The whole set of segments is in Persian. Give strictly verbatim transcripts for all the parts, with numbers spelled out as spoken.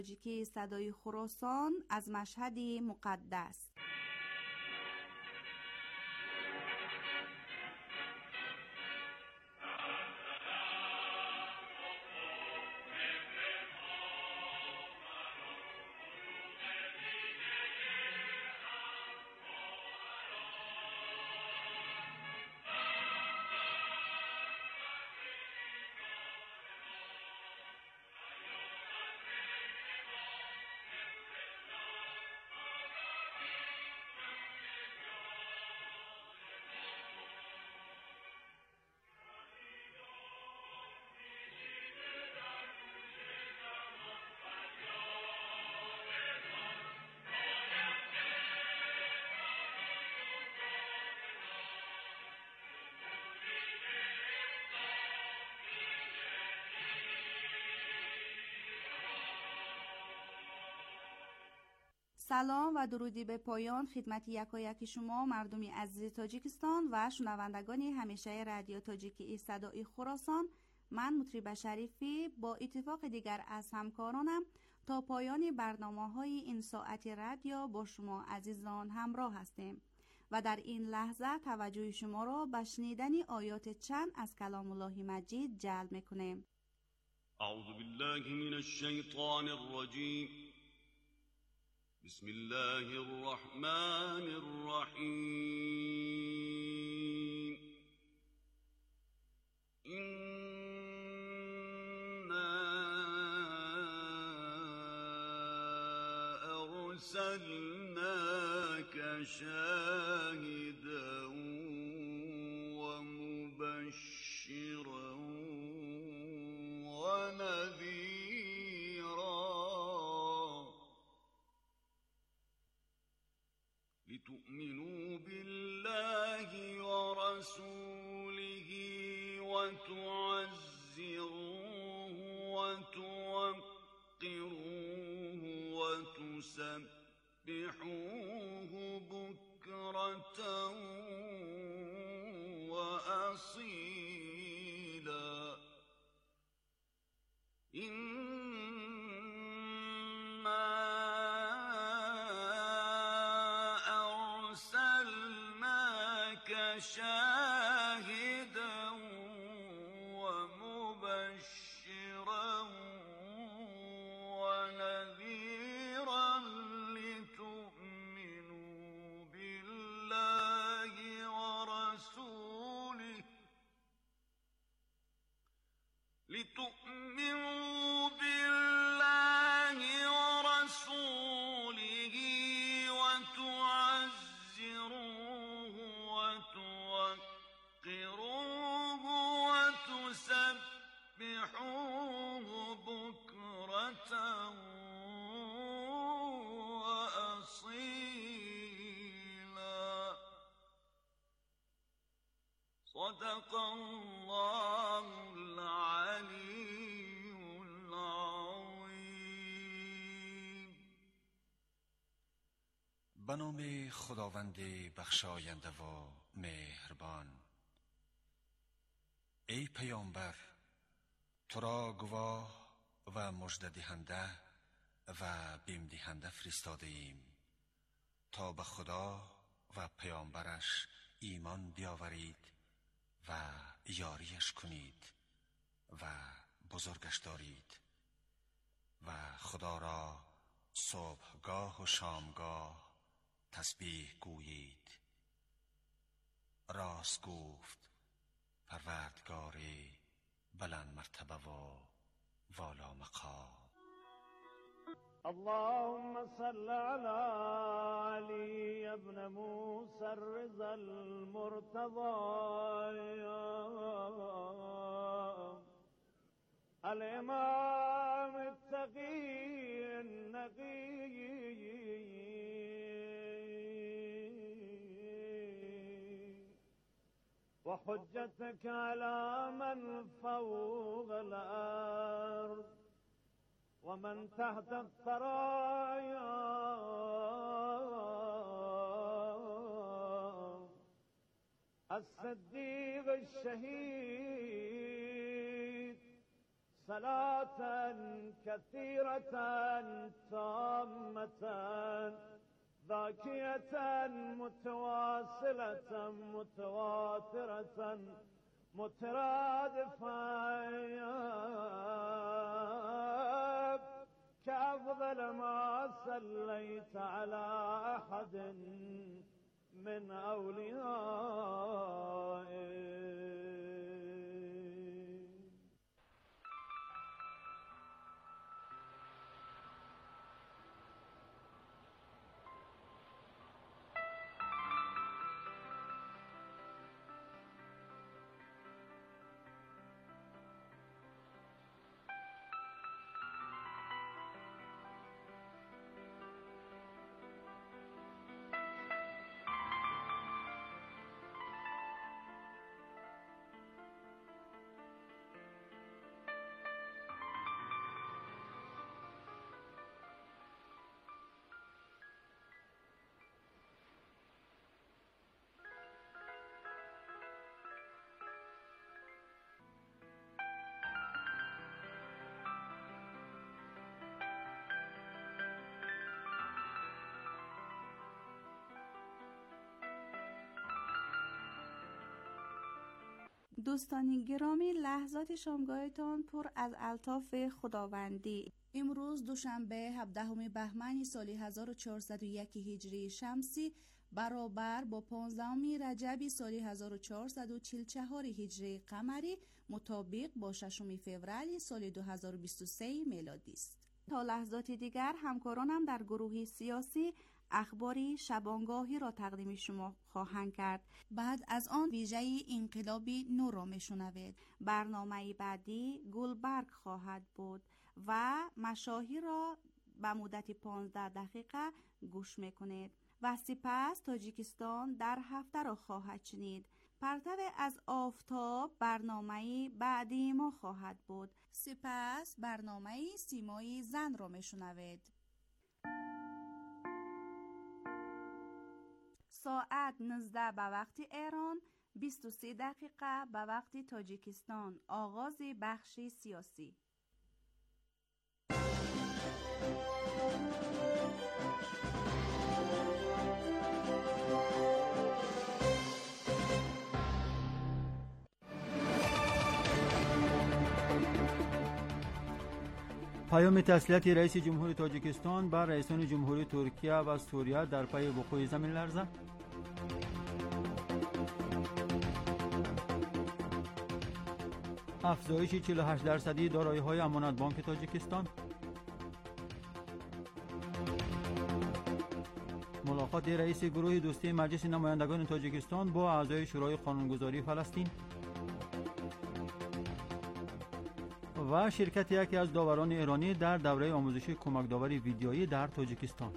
تاجیکی صدای خراسان از مشهد مقدس. سلام و درودی به پایان خدمت یکایک شما مردمی عزیز تاجیکستان و شنوندگان همیشه رادیو تاجیکی صدای خراسان. من مطرب شریفی با اتفاق دیگر از همکارانم تا پایان برنامه‌های این ساعت رادیو با شما عزیزان همراه هستیم و در این لحظه توجه شما را به شنیدن آیات چند از کلام الله مجید جلب می‌کنیم. اعوذ بالله من الشیطان الرجیم. بسم الله الرحمن الرحیم. إنا أرسلناك شاهدا ومبشرا ونذيرا لتؤمنوا بالله ورسوله وتعزروه وتوقروه وتسبحوه بكرة وأصيلا. إنا أرسلناك شاهدا ومبشرا ونذيرا لتؤمنوا بالله ورسوله لتؤمنوا بالله ورسوله وتعزروه وتوقروه وتسبحوه بكرة وأصيلا. صدق الله العلي العظيم. به نام خداوند بخشاینده و مهربان. ای پیامبر، تو را گواه و مژده دهنده و بیم دهنده فرستاده ایم تا به خدا و پیامبرش ایمان بیاورید و یاریش کنید و بزرگش دارید و خدا را صبحگاه و شامگاه تسبیح گویید. راست گفت پروردگاری بلند مرتبه و والا مقام. اللهم صل على علي ابن موسى الرضا المرتضى الإمام التقي النقي وحجتك على من فوق الأرض ومن تحت الثرايا الصديق الشهيد صلاة كثيرة تامة ذاكية متواصلة متواترة مترادفة كأفضل ما صليت على أحد من أوليائك. دوستان گرامی، لحظات شامگاهتان پر از الطاف خداوندی. امروز دوشنبه هفدهم بهمن سال هزار و چهارصد و یک هجری شمسی برابر با پانزدهم رجب سال هزار و چهارصد و چهل و چهار هجری قمری مطابق با ششم فوریه سال دو هزار و بیست و سه میلادی است. تا لحظات دیگر همکارانم در گروه سیاسی اخباری شبانگاهی را تقدیم شما خواهند کرد. بعد از آن ویژه انقلابی نو را میشنوید. برنامه بعدی گلبرگ خواهد بود و مشاهیر را به مدت پانزده دقیقه گوش میکنید و سپس تاجیکستان در هفته را خواهد شنید. پرتو از آفتاب برنامه بعدی ما خواهد بود. سپس برنامه سیمای زن را میشنوید. ساعت نوزده به وقت ایران، بیست و سه دقیقه به وقت تاجیکستان. آغاز بخش سیاسی. پیام تسلیت رئیس جمهوری تاجیکستان بر رئیسان جمهوری ترکیه و سوریه در پی وقوع زمین لرزه. افزایش چهل و هشت درصدی دارایی‌های امانت بانک تاجیکستان. ملاقات رئیس گروه دوستی مجلس نمایندگان تاجیکستان با اعضای شورای قانونگذاری فلسطین و شرکت یکی از داوران ایرانی در دوره آموزش کمک داوری ویدیویی در تاجیکستان.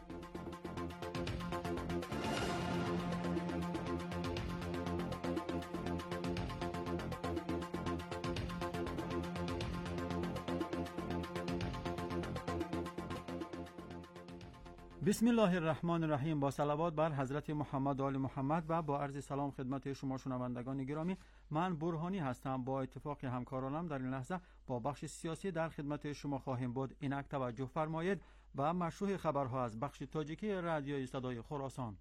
بسم الله الرحمن الرحیم. با صلوات بر حضرت محمد و آل محمد و با عرض سلام خدمت شما شنوندگان گرامی، من برهانی هستم. با اتفاق همکارانم در این لحظه با بخش سیاسی در خدمت شما خواهیم بود. اینک توجه فرمایید و مشروع خبرها از بخش تاجیکی رادیوی صدای خراسان.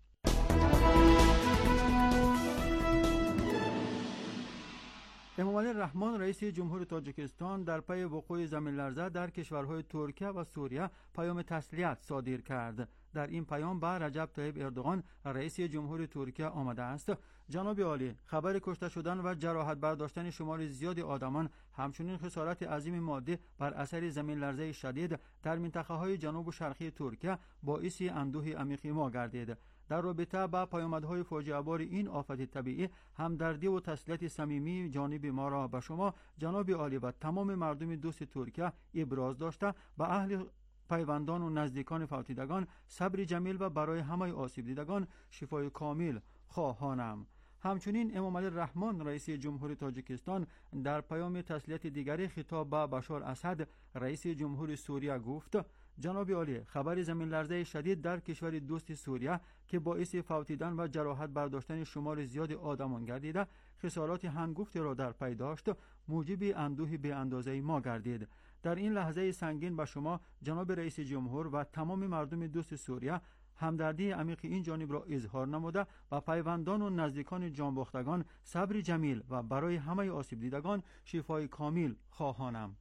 امامعلی الرحمن رئیس جمهور تاجیکستان در پی وقوع زمین لرزه در کشورهای ترکیه و سوریه پیام تسلیت صادر کرد. در این پیام به رجب طیب اردوغان رئیس جمهور ترکیه آمده است: جناب عالی، خبر کشته شدن و جراحت برداشتن شمار زیادی آدمان، همچنین خسارت عظیم مادی بر اثر زمین لرزه شدید در منطقه های جنوب و شرقی ترکیه باعث اندوه عمیق ما گردید. در رابطه با پیامدهای فاجعه بار این آفت طبیعی، همدردی و تسلیت صمیمی جانب ما را به شما جناب عالی و تمام مردم دوست ترکیه ابراز داشته، به اهل پیوندان و نزدیکان فوتیدگان صبر جمیل و برای همه آسیب دیدگان شفای کامل خواهانم. همچنین امامعلی الرحمن رئیس جمهور تاجیکستان در پیام تسلیت دیگری خطاب به بشار اسد رئیس جمهور سوریه گفت: جناب عالی، خبر زمین لرزه شدید در کشور دوست سوریه که باعث فوتیدن و جراحت برداشتن شمار زیاد آدمان گردیده، خسارات هنگفتی را در پی داشت، موجب اندوه به اندازه ما گردید. در این لحظه سنگین به شما جناب رئیس جمهور و تمام مردم دوست سوریه همدردی عمیق این جانب را اظهار نموده و پیوندان و نزدیکان جانباختگان صبر جمیل و برای همه آسیب دیدگان شفای کامل خواهانم.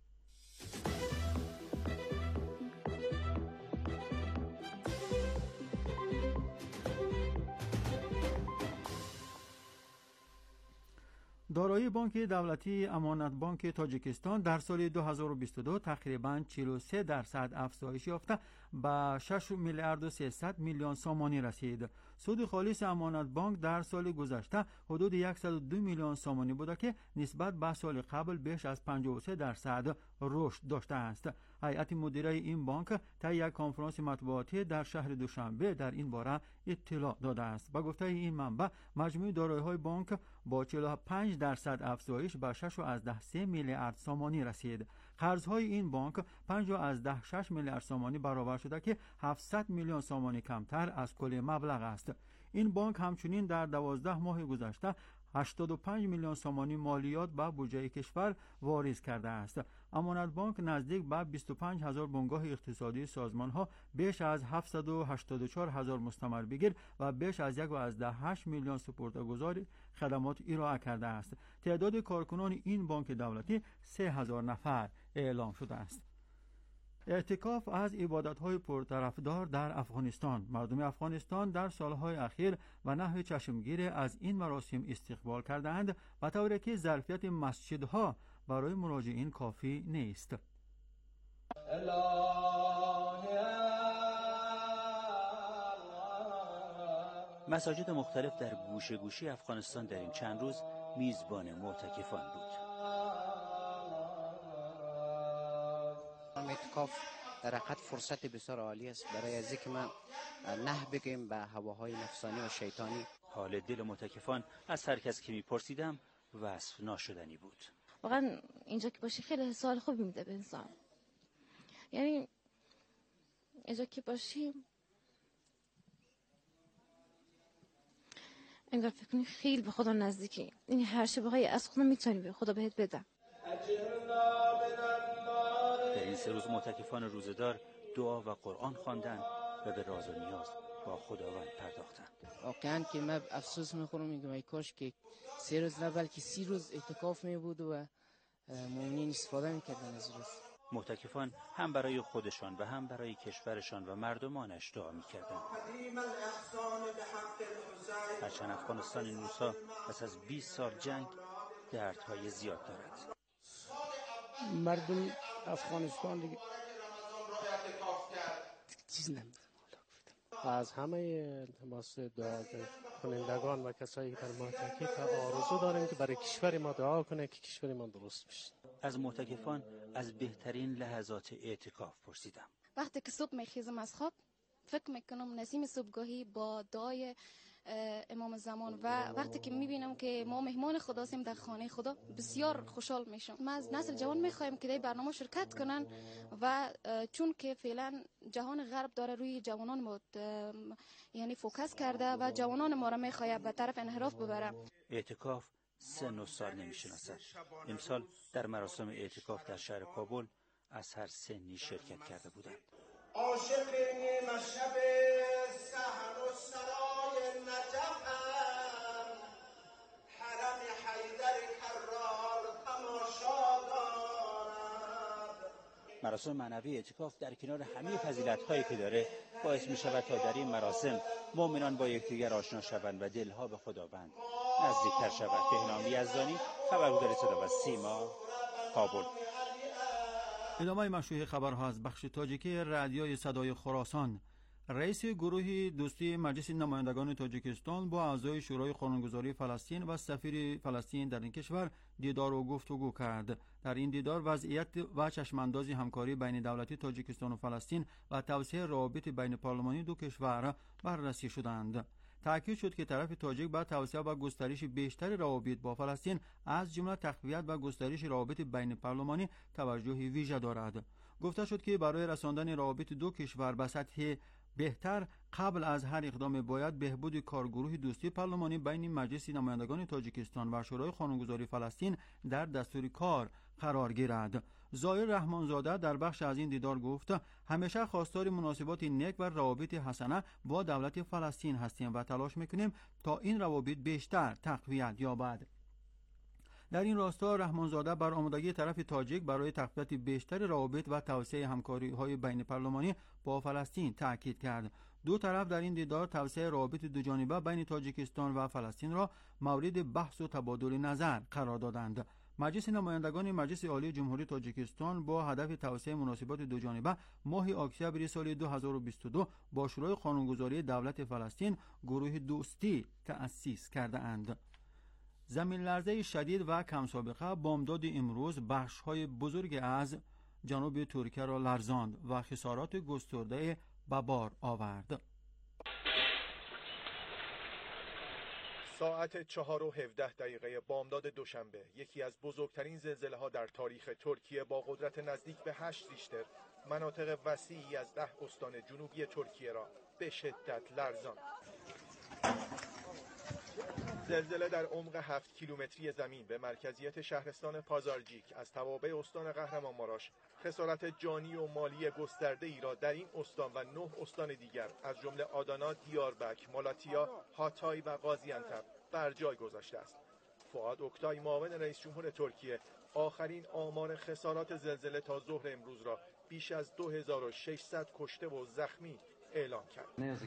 دارایی بانک دولتی امانت بانک تاجیکستان در سال دو هزار و بیست و دو تقریباً چهل و سه درصد افزایش یافته به شش میلیارد و سیصد میلیون سامانی رسید. سود خالص امانت بانک در سال گذشته حدود صد و دو میلیون سامانی بوده که نسبت به سال قبل بیش از پنجاه و سه درصد رشد داشته است. هیئت مدیره این بانک طی یک کنفرانس مطبوعاتی در شهر دوشنبه در این باره اطلاع داده است. به گفته این منبع مجموع دارایی‌های بانک با چهل و پنج درصد افزایش به شش و از ده سه میلیارد سامانی رسید. قرض‌های این بانک پنج و از ده شش میلیارد سامانی برابر شده که هفتصد میلیون سامانی کمتر از کل مبلغ است. این بانک همچنین در دوازده ماه گذشته هشتاد و پنج میلیون سامانی مالیات به بودجه کشور واریز کرده است. امانت بانک نزدیک به بیست و پنج هزار بنگاه اقتصادی سازمان ها، بیش از هفتصد و هشتاد و چهار هزار مستمر بگیر و بیش از یک و از ده هشت میلیون سپرده‌گزار خدمات ارائه کرده است. تعداد کارکنان این بانک دولتی سه هزار نفر اعلام شده است. اعتکاف از عبادت‌های پرطرفدار در افغانستان. مردم افغانستان در سالهای اخیر و نحو چشمگیر از این مراسم استقبال کردند و طوری که ظرفیت مسجدها برای مراجعین کافی نیست. مساجد مختلف در گوشه گوشه افغانستان در این چند روز میزبان معتکفان بود. اعتکاف در حقیقت فرصت بسیار عالی است برای از اینکه ما نه بگیم به هواهای نفسانی و شیطانی. حال دل معتکفان از هر کس که میپرسیدم وصف ناشدنی بود. واقعا اینجا که باشی خیلی حس حال خوبی میده به انسان. یعنی اینجا که باشی انگار فکر کنی خیلی به خدا نزدیکی. این هر شبه‌های از خدا میتونی به خدا بهت بده. در این سه روز معتکفان روزه‌دار دعا و قرآن خواندند و به راز و نیاز با خداوند پرداختند. واقعا که من افسوس میخورم میگم ای کاش که سه روز نه بلکه سی روز اعتکاف میبود و مؤمنین استفاده میکردن از روز. معتکفان هم برای خودشان و هم برای کشورشان و مردمانش دعا میکردند. هرچند افغانستان این روزها پس از بیست سال جنگ دردهای زیاد دارد. مردم افغانستان دیگه چیز نمیدونم. از همه التماس دعا کنندگان و کسایی که در معتکف آرزو داریم که برای کشور ما دعا کنه که کشور ما درست بشه. از معتکفان از بهترین لحظات اعتکاف پرسیدم. وقتی که صبح میخیزم از خواب فکر میکنم نسیم صبحگاهی با دعای امام زمان و وقتی که میبینم که ما مهمان خداستیم در خانه خدا بسیار خوشحال میشم. ما از نسل جوان میخوایم که در برنامه شرکت کنن و چون که فعلا جهان غرب داره روی جوانان ما یعنی فوکس کرده و جوانان ما را میخواد به طرف انحراف ببره. اعتکاف سن و سال نمیشناسد. امسال در مراسم اعتکاف در شهر کابل از هر سنی شرکت کرده بودند. عاشق نیمه شب صحن و سرای نجفم، حرم حیدر کرار تماشا دارد. مراسم معنوی اعتکاف در کنار همه فضیلت‌هایی که داره باعث می شود تا در این مراسم مؤمنان با یکدیگر آشنا شوند و دلها به خداوند نزدیکتر شود. بهنام یزدانی، خبرگزاری صدا و سیما، کابل. ادامه مشروع خبرها از بخش تاجیکی رادیوی صدای خراسان. رئیس گروه دوستی مجلس نمایندگان تاجیکستان با اعضای شورای قانونگذاری فلسطین و سفیر فلسطین در این کشور دیدار و گفتگو کرد. در این دیدار وضعیت و چشمانداز همکاری بین دولتی تاجیکستان و فلسطین و توسعه روابط بین پارلمانی دو کشور بررسی شدند. تأکید شد که طرف تاجیک با توسعه و گسترش بیشتر روابط با فلسطین از جمله تقویت و گسترش روابط بین پارلمانی توجه ویژه دارد. گفته شد که برای رساندن روابط دو کشور به سطح بهتر قبل از هر اقدام باید بهبود کارگروه دوستی پارلمانی بین مجلس نمایندگان تاجیکستان و شورای قانونگذاری فلسطین در دستور کار قرار گیرد. زایر رحمانزاده در بخش از این دیدار گفت همیشه خواستار مناسبات نیک و روابط حسنه با دولت فلسطین هستیم و تلاش میکنیم تا این روابط بیشتر تقویت یابد. در این راستا رحمانزاده بر آمادگی طرف تاجیک برای تقویت بیشتر روابط و توسعه همکاری‌های بین پارلمانی با فلسطین تاکید کرد. دو طرف در این دیدار توسعه روابط دوجانبه بین تاجیکستان و فلسطین را مورد بحث و تبادل نظر قرار دادند. مجلس نمایندگان مجلس عالی جمهوری تاجیکستان با هدف توسعه مناسبات دوجانبه ماه اکتبر سال دو هزار و بیست و دو با شروع قانونگذاری دولت فلسطین گروه دوستی تأسیس کرده اند. زمین لرزه شدید و کم سابقه بامداد امروز بخش‌های بزرگ از جنوب ترکیه را لرزاند و خسارات گسترده به بار آورد. ساعت چهار و هفده دقیقه بامداد دوشنبه یکی از بزرگترین زلزله‌ها در تاریخ ترکیه با قدرت نزدیک به هشت ریشتر مناطق وسیعی از ده استان جنوبی ترکیه را به شدت لرزاند. زلزله در عمق هفت کیلومتری زمین به مرکزیت شهرستان پازارجیک از توابع استان قهرمانمارش خسارت جانی و مالی گسترده ای را در این استان و نه استان دیگر از جمله آدانا، دیاربک، مالاتیا، هاتای و قازیانتب بر جای گذاشته است. فؤاد اوکتای معاون رئیس جمهور ترکیه آخرین آمار خسارات زلزله تا ظهر امروز را بیش از دو هزار و ششصد کشته و زخمی اعلام کرد.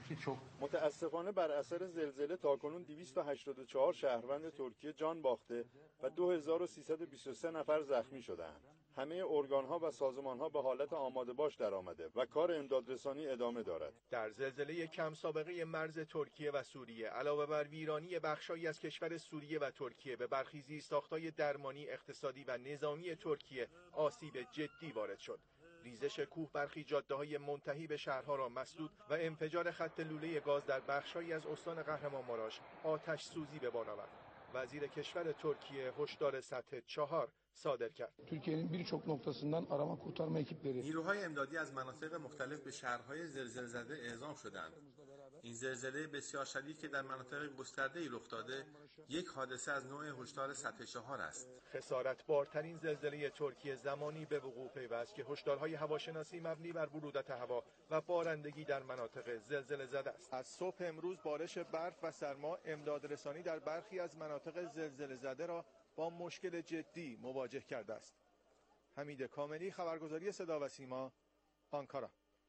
متاسفانه بر اثر زلزله تاکنون دویست و هشتاد و چهار شهروند ترکیه جان باخته و دو هزار و سیصد و بیست و سه نفر زخمی شدند. همه ارگان‌ها و سازمان‌ها به حالت آماده باش درآمده و کار امدادرسانی ادامه دارد. در زلزله کم سابقه مرز ترکیه و سوریه علاوه بر ویرانی بخشایی از کشور سوریه و ترکیه به برخی زیرساخت‌های درمانی، اقتصادی و نظامی ترکیه آسیب جدی وارد شد. ریزش کوه برخی جاده‌های منتهی به شهرها را مسدود و انفجار خط لوله گاز در بخش‌هایی از استان قهرمانمارش آتش سوزی به بار آورد. وزیر کشور ترکیه هشدار سطح چهار صادر کرد. Türkiye'nin birçok noktasından arama kurtarma ekipleri نیروهای امدادی از مناطق مختلف به شهرهای زلزله زده اعزام شدند. این زلزله بسیار شدید که در مناطق گسترده‌ای رخ داده یک حادثه از نوع هشدار سطح چهار است. خسارت بارترین زلزله ترکیه زمانی به وقوع پیوست که هشدارهای هواشناسی مبنی بر برودت هوا و بارندگی در مناطق زلزله زده است. از صبح امروز بارش برف و سرما امدادرسانی در برخی از مناطق زلزله زده را با مشکل جدی مواجه کرده است. حمید کاملی، خبرگزاری صدا و سیما، آنکارا.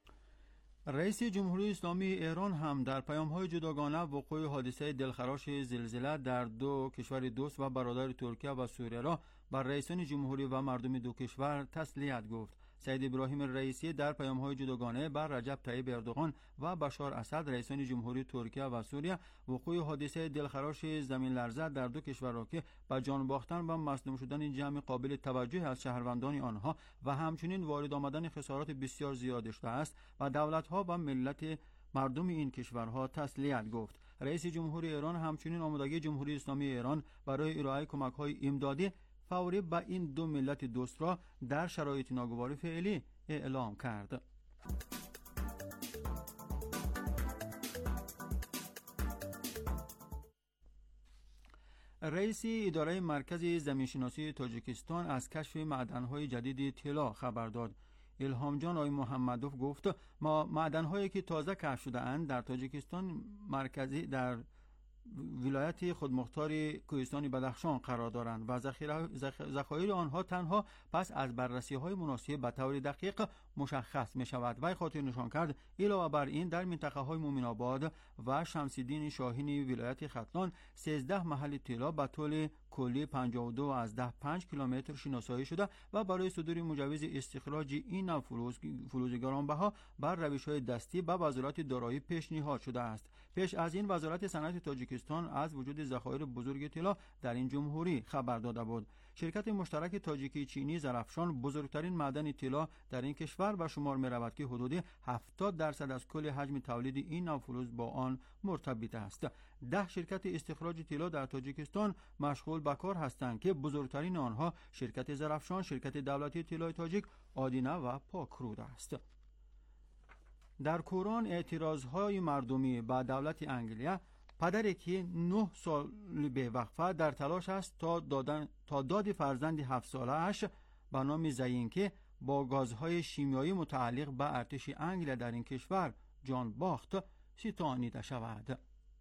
رئیس جمهوری اسلامی ایران هم در پیام‌های جداگانه وقوع حادثه دلخراش زلزله در دو کشور دوست و برادر ترکیه و سوریه را بر رئیسان جمهوری و مردم دو کشور تسلیت گفت. سید ابراهیم رئیسی در پیام‌های جداگانه بر رجب طیب اردوغان و بشار اسد رئیسان جمهوری ترکیه و سوریه وقوع حادثه دلخراش زمین لرزه در دو کشور را که به جان باختن و مصدوم شدن جمع قابل توجه از شهروندان آنها و همچنین وارد آمدن خسارات بسیار زیاد داشته است و دولت‌ها و ملت مردم این کشورها تسلیت گفت. رئیس جمهوری ایران همچنین آمادگی جمهوری اسلامی ایران برای ارائه کمک‌های امدادی فوری به این دو ملت دوست را در شرایط ناگوار فعلی اعلام کرد. رئیس اداره مرکز زمینشناسی تاجیکستان از کشف معدن‌های جدید طلا خبر داد. الهام جان آی محمدوف گفت ما معدن‌هایی که تازه کشف شده اند در تاجیکستان مرکزی در ولایت خودمختار کوهستان بدخشان قرار دارند و ذخایر آنها تنها پس از بررسی‌های مناسب به طور دقیق مشخص می شود. وی خاطر نشان کرد علاوه بر این در منطقه‌های مومن آباد و شمس‌الدین شاهینی ولایت ختلان سیزده محل طلا به طول کلی پنجاه و دو از ده پنج کیلومتر شناسایی شده و برای صدور مجوز استخراج این نوع فلز فلز گرانبها بر روش‌های دستی به وزارت دارایی پیشنهاد شده است. پیش از این وزارت صنعت تاجیکستان از وجود ذخایر بزرگ طلا در این جمهوری خبر داده بود. شرکت مشترک تاجیکی چینی زرافشان بزرگترین معدن طلا در این کشور به شمار می رود که حدود هفتاد درصد از کل حجم تولید این نوع فلز با آن مرتبط است. ده شرکت استخراج طلا در تاجیکستان مشغول به کار هستند که بزرگترین آنها شرکت زرافشان، شرکت دولتی طلای تاجیک، آدینه و پاکرود است. در کوران اعتراضهای مردمی به دولت انگلیه، پدری که نه سال به وقفه در تلاش است تا دادن تا داد فرزند هفت ساله‌اش به نام زینکه با گازهای شیمیایی متعلق به ارتش انگلیس در این کشور جان باخت ستانیده شود.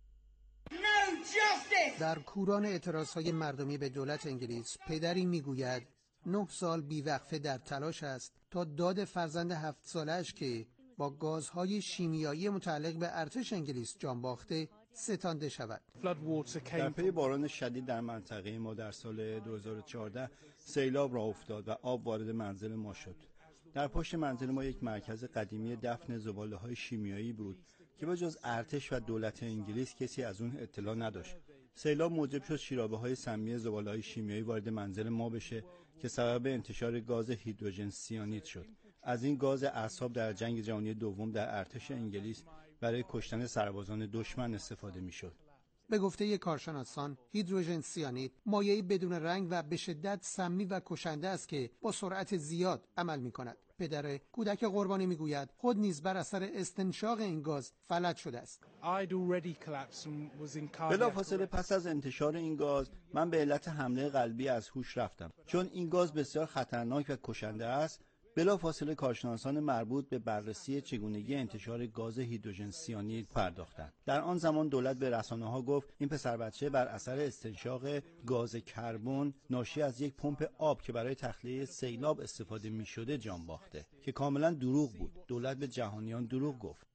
در کوران اعتراضهای مردمی به دولت انگلیس، پدری میگوید نه سال بیوقفه در تلاش است تا داد فرزند هفت سالش که با گازهای شیمیایی متعلق به ارتش انگلیس جان باخته ستانده شود. در پی باران شدید در منطقه ما در سال دو هزار و چهارده سیلاب راه افتاد و آب وارد منزل ما شد. در پشت منزل ما یک مرکز قدیمی دفن زباله‌های شیمیایی بود که به جز ارتش و دولت انگلیس کسی از اون اطلاع نداشت. سیلاب موجب شد شیرابه‌های سمی زباله‌های شیمیایی وارد منزل ما بشه که سبب انتشار گاز هیدروژن سیانید شد. از این گاز اعصاب در جنگ جهانی دوم در ارتش انگلیس برای کشتن سربازان دشمن استفاده می‌شد. به گفته یک کارشناسان، هیدروژن سیانید مایعی بدون رنگ و به شدت سمی و کشنده است که با سرعت زیاد عمل می‌کند. پدر کودک قربانی میگوید خود نیز بر اثر استنشاق این گاز فلج شده است. بلافاصله پس از انتشار این گاز من به علت حمله قلبی از هوش رفتم. چون این گاز بسیار خطرناک و کشنده است، بلافاصله کارشناسان مربوط به بررسی چگونگی انتشار گاز هیدروژن سیانید پرداختند. در آن زمان دولت به رسانه‌ها گفت این پسر بچه بر اثر استنشاق گاز کربن ناشی از یک پمپ آب که برای تخلیه سیلاب استفاده می‌شده جان باخته، که کاملا دروغ بود. دولت به جهانیان دروغ گفت.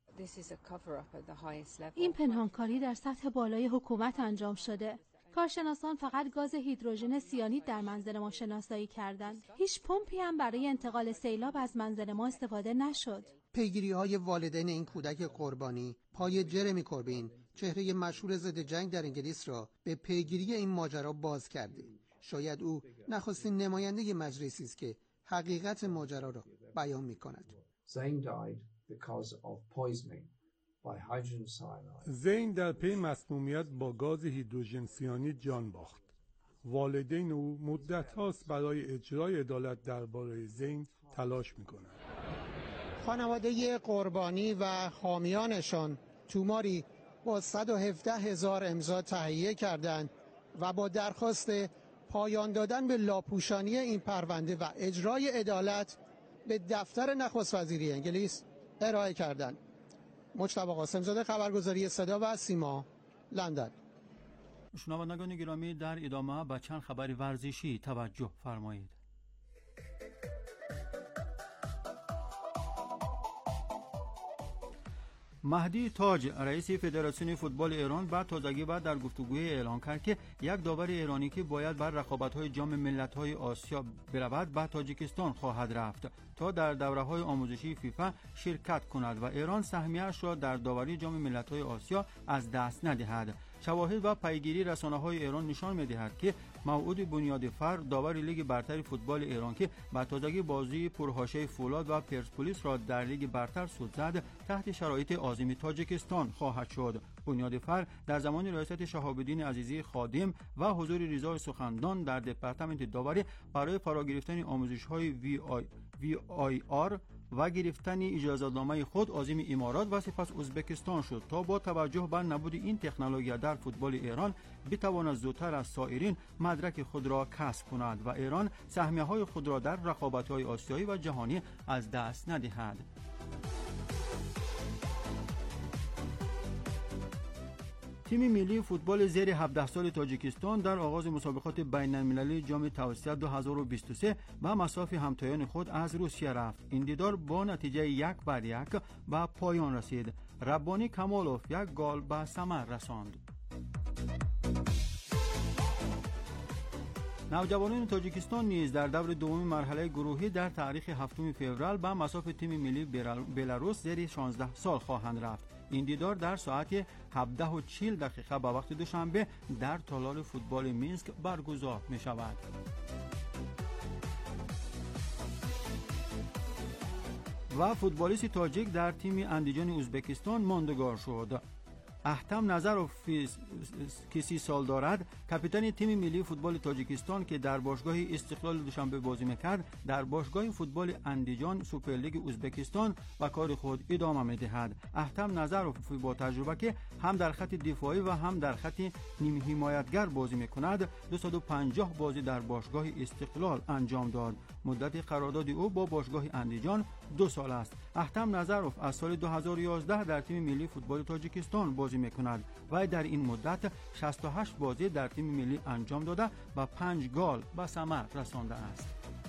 این پنهانکاری در سطح بالای حکومت انجام شده. کارشناسان فقط گاز هیدروژن سیانید در منزل ما شناسایی کردند. هیچ پمپی هم برای انتقال سیلاب از منزل ما استفاده نشد. پیگیری‌های والدین این کودک قربانی پای جرمی کوربین، چهره مشهور ضد جنگ در انگلیس را به پیگیری این ماجرا باز کرده. شاید او نخستین نماینده مجلسی است که حقیقت ماجرا را بیان می‌کند. زین در پی مسمومیت با گاز هیدروژن سیانید جان باخت. والدین او مدت هاست برای اجرای عدالت درباره زین تلاش می‌کنند. خانواده قربانی و حامیانشان توماری با صد و هفده هزار امضا تهیه کردند و با درخواست پایان دادن به لاپوشانی این پرونده و اجرای عدالت به دفتر نخست وزیری انگلیس ارائه کردند. مجتبی قاسم‌زاده، خبرگزاری صدا و سیما، لندن. شنوندگان گرامی، در ادامه به چند خبر ورزشی توجه فرمایید. مهدی تاج، رئیس فدراسیون فوتبال ایران، بعد تازگی بعد در گفتگوی اعلام کرد که یک داور ایرانی که باید بر رقابت‌های جام ملت‌های آسیا برود به تاجیکستان خواهد رفت تا در دوره‌های آموزشی فیفا شرکت کند و ایران سهمیه‌اش را در داوری جام ملت‌های آسیا از دست ندهد. شواهد و پیگیری رسانه‌های ایران نشان می‌دهد که موعود بنیادفر، داور لیگ برتر فوتبال ایران که با تازگی بازی پرحاشیه فولاد و پرسپولیس را در لیگ برتر سود زد، تحت شرایط عازم تاجیکستان خواهد شد. بنیادفر در زمان ریاست شهاب الدین عزیزی خادم و حضور رضا سخندان در دپارتمنت داوری برای فرا گرفتن آموزش‌های وی آی وی آی آر و گرفتن اجازه‌نامه خود عازم امارات و سپس ازبکستان شد تا با توجه به نبود این تکنولوژی در فوتبال ایران بتواند زودتر از سایرین مدرک خود را کسب کند و ایران سهمیه‌های خود را در رقابت‌های آسیایی و جهانی از دست ندهد. تیم ملی فوتبال زیر هفده سال تاجیکستان در آغاز مسابقات بین المللی جام توسعه دو هزار و بیست و سه به مصاف همتایان خود از روسیه رفت. این دیدار با نتیجه یک بر یک به پایان رسید. ربانی کمالوف یک گل به ثمر رساند. نوجوانان تاجیکستان نیز در دور دوم مرحله گروهی در تاریخ هفتم فوریه به مصاف تیم ملی بلاروس زیر شانزده سال خواهند رفت. این دیدار در ساعت هفده و چهل دقیقه به وقت دوشنبه در تالار فوتبال مینسک برگزار می شود. و فوتبالیست تاجیک در تیم اندیجان ازبکستان ماندگار شد. احتم نظروف که سی سال دارد، کاپیتان تیم ملی فوتبال تاجیکستان که در باشگاه استقلال دوشنبه بازی میکرد، در باشگاه فوتبال اندیجان سوپرلیگ ازبکستان و کار خود ادامه میدهد. احتم نظروف با تجربه که هم در خط دفاعی و هم در خط نیم حمایتگر بازی میکند، دویست و پنجاه بازی در باشگاه استقلال انجام داد. مدت قرارداد او با باشگاه اندیجان دو سال است. احتم نظروف از سال دو هزار و یازده در تیم ملی فوتبال تاجیکستان بازی میکند و در این مدت شصت و هشت بازی در تیم ملی انجام داده و پنج گل به ثمر رسانده است.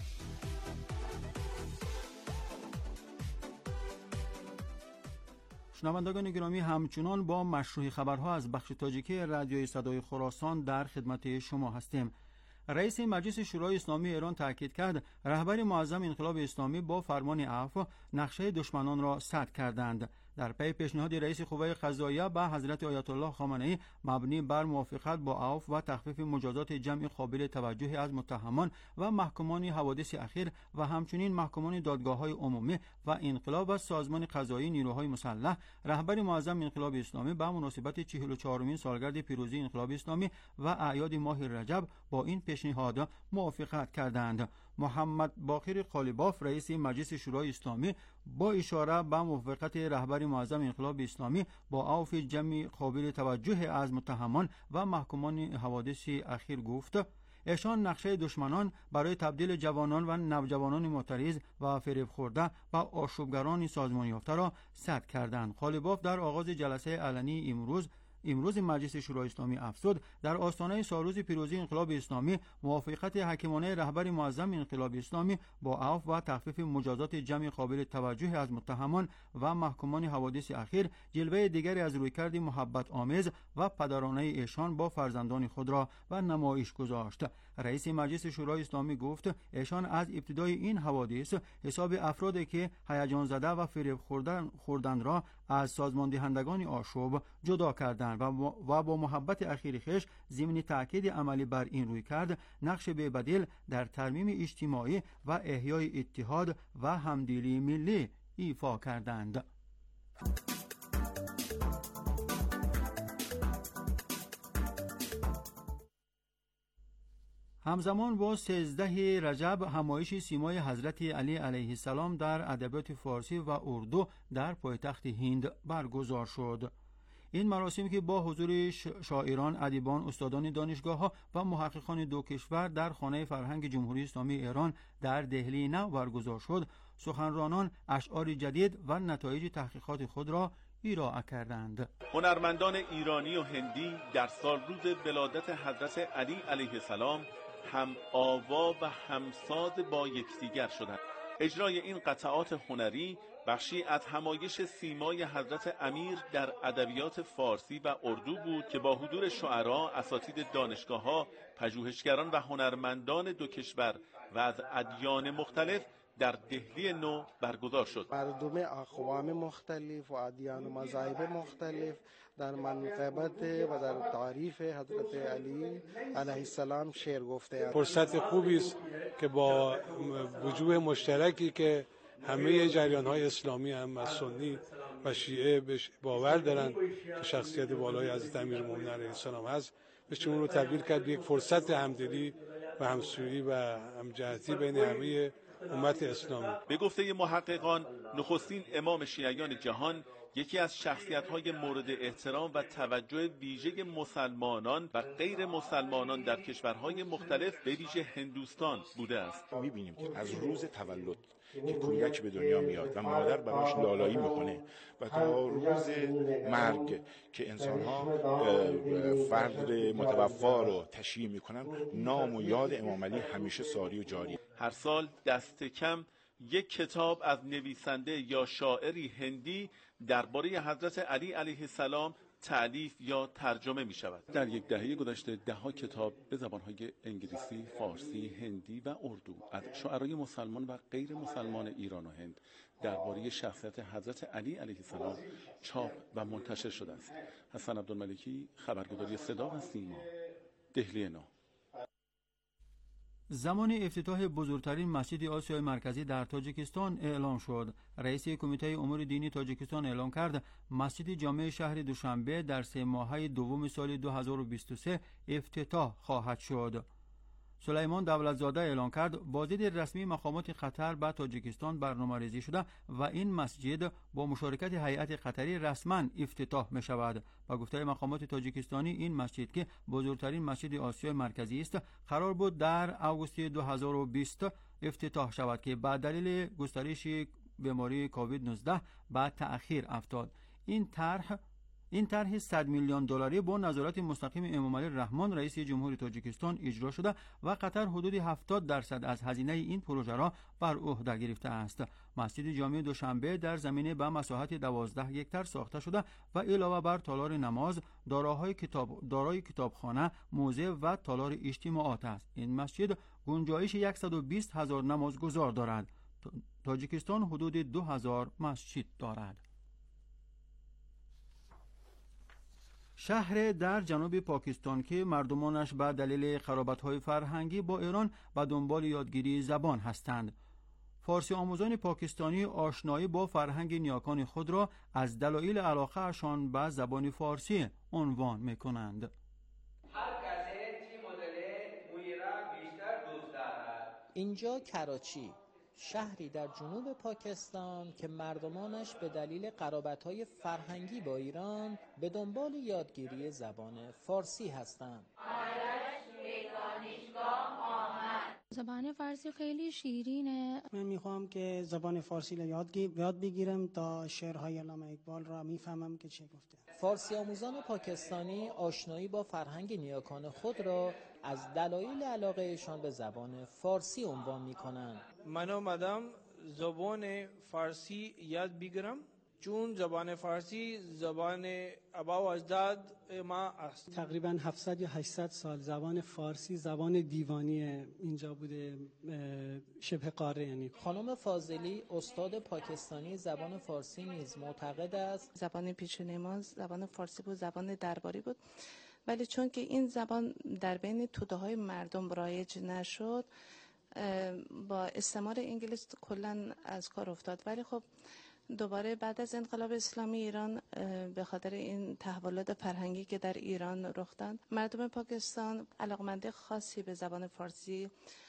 شنوندگان گرامی، همچنان با مشروع خبرها از بخش تاجیکی رادیوی صدای خراسان در خدمت شما هستیم. رئیس مجلس شورای اسلامی ایران تاکید کرد رهبر معظم انقلاب اسلامی با فرمان عفو نقشه دشمنان را سد کردند. در پی پیشنهاد رئیس قوه قضاییه به حضرت آیت الله خامنه‌ای مبنی بر موافقت با عفو و تخفیف مجازات جمع قابل توجه از متهمان و محکومان حوادث اخیر و همچنین محکومان دادگاه‌های عمومی و انقلاب و سازمان قضایی نیروهای مسلح، رهبر معظم انقلاب اسلامی به مناسبت چهل و چهارمین سالگرد پیروزی انقلاب اسلامی و اعیاد ماه رجب با این پیشنهاد موافقت کردند. محمد باقر قالیباف رئیس مجلس شورای اسلامی با اشاره به موافقت رهبر معظم انقلاب اسلامی با عفو جمعی قابل توجه از متهمان و محکومان حوادث اخیر گفت ایشان نقشه دشمنان برای تبدیل جوانان و نوجوانان معترض و فریب خورده و آشوبگران سازمان یافته را سد کردند. قالیباف در آغاز جلسه علنی امروز امروز مجلس شورای اسلامی افزود در آستانه سالروز پیروزی انقلاب اسلامی موافقت حکیمانه رهبر معظم انقلاب اسلامی با عفو و تخفیف مجازات جمع قابل توجه از متهمان و محکومان حوادث اخیر جلوه دیگری از رویکرد محبت آمیز و پدرانه ایشان با فرزندان خود را و نمایش گذاشت. رئیس مجلس شورای اسلامی گفت ایشان از ابتدای این حوادث حساب افرادی که هیجان زده و فریب خوردن خوردن را از سازمان دهندگان آشوب جدا کردند و با محبت اخیر خیش ضمن تاکید عملی بر این روی کرد نقش بی‌بدیل در ترمیم اجتماعی و احیای اتحاد و همدلی ملی ایفا کردند. همزمان با سیزده رجب همایش سیمای حضرت علی علیه السلام در ادبیات فارسی و اردو در پایتخت هند برگزار شد. این مراسم که با حضور شاعران، ادیبان، استادان دانشگاه‌ها و محققان دو کشور در خانه فرهنگ جمهوری اسلامی ایران در دهلی نو برگزار شد، سخنرانان اشعار جدید و نتایج تحقیقات خود را ارائه کردند. هنرمندان ایرانی و هندی در سالروز ولادت حضرت علی علیه السلام هم آوا و همساز با یکدیگر شدند. اجرای این قطعات هنری بخشی از همایش سیمای حضرت امیر در ادبیات فارسی و اردو بود که با حضور شعرا، اساتید دانشگاه‌ها، پژوهشگران و هنرمندان دو کشور و از ادیان مختلف در دهلی نو برگزار شد. مردم اقوام مختلف و ادیان و مذاهب مختلف در منقبت و در تعریف حضرت علی علیه السلام شعر گفته. فرصت خوبی است که با وجوه مشترکی که همه جریان‌های اسلامی هم از سنی و شیعه بهش باور دارن که شخصیت بالای حضرت امیرالمومنین علیه السلام هست، بهشون رو تبدیل کرد به یک فرصت همدلی و همسویی و همجهتی بین همه امت اسلامی. به گفته محققان، نخستین امام شیعیان جهان یکی از شخصیت‌های مورد احترام و توجه ویژه مسلمانان و غیر مسلمانان در کشورهای مختلف به ویژه هندوستان بوده است. می‌بینیم که از روز تولد که کودک به دنیا میاد و مادر براش لالایی میکنه و تا روز مرگ که انسان‌ها فرد متوفا رو تشییع میکنن، نام و یاد امام علی همیشه ساری و جاری. هر سال دست کم یک کتاب از نویسنده یا شاعری هندی درباره حضرت علی علیه السلام تألیف یا ترجمه می شود. در یک دهه گذشته ده‌ها کتاب به زبان‌های انگلیسی، فارسی، هندی و اردو از شاعرای مسلمان و غیر مسلمان ایران و هند درباره شخصیت حضرت علی علیه السلام چاپ و منتشر شده است. حسن عبدالملکی، خبرگزاری صدا و سیما، دهلی نو. زمان افتتاح بزرگترین مسجد آسیای مرکزی در تاجیکستان اعلام شد. رئیس کمیته امور دینی تاجیکستان اعلام کرد مسجد جامع شهر دوشنبه در سه ماهه دوم سال دو هزار و بیست و سه افتتاح خواهد شد. سلیمان دولتزاده اعلان کرد بازدید رسمی مقامات قطر به تاجیکستان برنامه‌ریزی شده و این مسجد با مشارکت هیئت قطری رسما افتتاح می شود. با گفته مقامات تاجیکستانی این مسجد که بزرگترین مسجد آسیای مرکزی است قرار بود در آگوست دو هزار و بیست افتتاح شود که به دلیل گسترش بیماری کووید نوزده بعد تأخیر افتاد. این طرح این طرح صد میلیون دلاری با نظارت مستقیم امامعلی رحمان رئیس جمهوری تاجیکستان اجرا شده و قطر حدود هفتاد درصد از هزینه این پروژه را بر عهده گرفته است. مسجد جامع دوشنبه در زمینه به مساحت دوازده هکتار ساخته شده و علاوه بر تالار نماز دارای کتاب دارای کتابخانه، موزه و تالار اجتماعات است. این مسجد گنجایش صد و بیست هزار نمازگزار دارد. تاجیکستان حدود دو هزار مسجد دارد. شهر در جنوب پاکستان که مردمانش به دلیل قرابت‌های فرهنگی با ایران به دنبال یادگیری زبان هستند. فارسی آموزان پاکستانی آشنایی با فرهنگ نیاکان خود را از دلایل علاقه‌شان به زبان فارسی عنوان می‌کنند. اینجا کراچی، شهری در جنوب پاکستان که مردمانش به دلیل قرابت‌های فرهنگی با ایران به دنبال یادگیری زبان فارسی هستند. زبان فارسی خیلی شیرینه. من میخوام که زبان فارسی رو یاد یاد بگیرم تا شعرهای علامه اقبال را میفهمم که چه گفته. فارسی آموزان پاکستانی آشنایی با فرهنگ نیاکان خود را از دلایل علاقهشان به زبان فارسی عنوان میکنند. من اومدم زبان فارسی یاد بگیرم چون زبان فارسی زبان آبا و اجداد ما است. تقریبا هفتصد یا هشتصد سال زبان فارسی زبان دیوانی اینجا بوده، شبه قاره. یعنی خانم فاضلی استاد پاکستانی زبان فارسی نیز معتقد است زبان پیشین ما زبان فارسی بود، زبان درباری بود، ولی چون که این زبان در بین توده های مردم رایج نشد با استعمار انگلیس کلا از کار افتاد. ولی خب دوباره بعد از انقلاب اسلامی ایران به خاطر این تحولات فرهنگی که در ایران رخ داد مردم پاکستان علاقمندی خاصی به زبان فارسی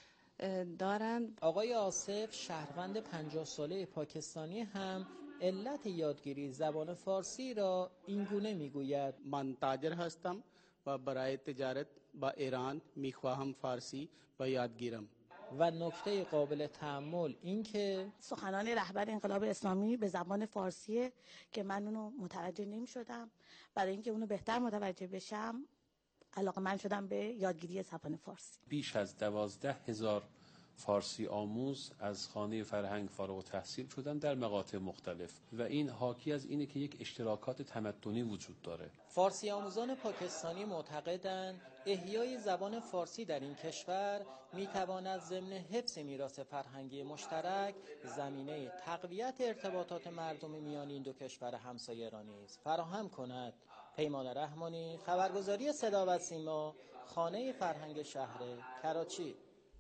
دارند. آقای آصف شهروند پنجاه ساله پاکستانی هم علت یادگیری زبان فارسی را اینگونه میگوید: من تاجر هستم و برای تجارت با ایران میخواهم فارسی و یاد گیرم. و نکته قابل تأمل این که سخنان رهبر انقلاب اسلامی به زبان فارسیه که من اونو متوجه نمی شدم. برای اینکه اونو بهتر متوجه بشم علاقه‌مند شدم به یادگیری زبان فارسی. بیش از دوازده هزار فارسی آموز از خانه فرهنگ فارغ التحصیل شدن در مقاطع مختلف و این حاکی از اینه که یک اشتراکات تمدنی وجود داره. فارسی آموزان پاکستانی معتقدند احیای زبان فارسی در این کشور میتواند ضمن حفظ میراث فرهنگی مشترک زمینه تقویت ارتباطات مردم میان این دو کشور همسایه را نیز فراهم کند. پیمان رحمانی، خبرگزاری صدا و سیما، خانه فرهنگ شهر کراچی.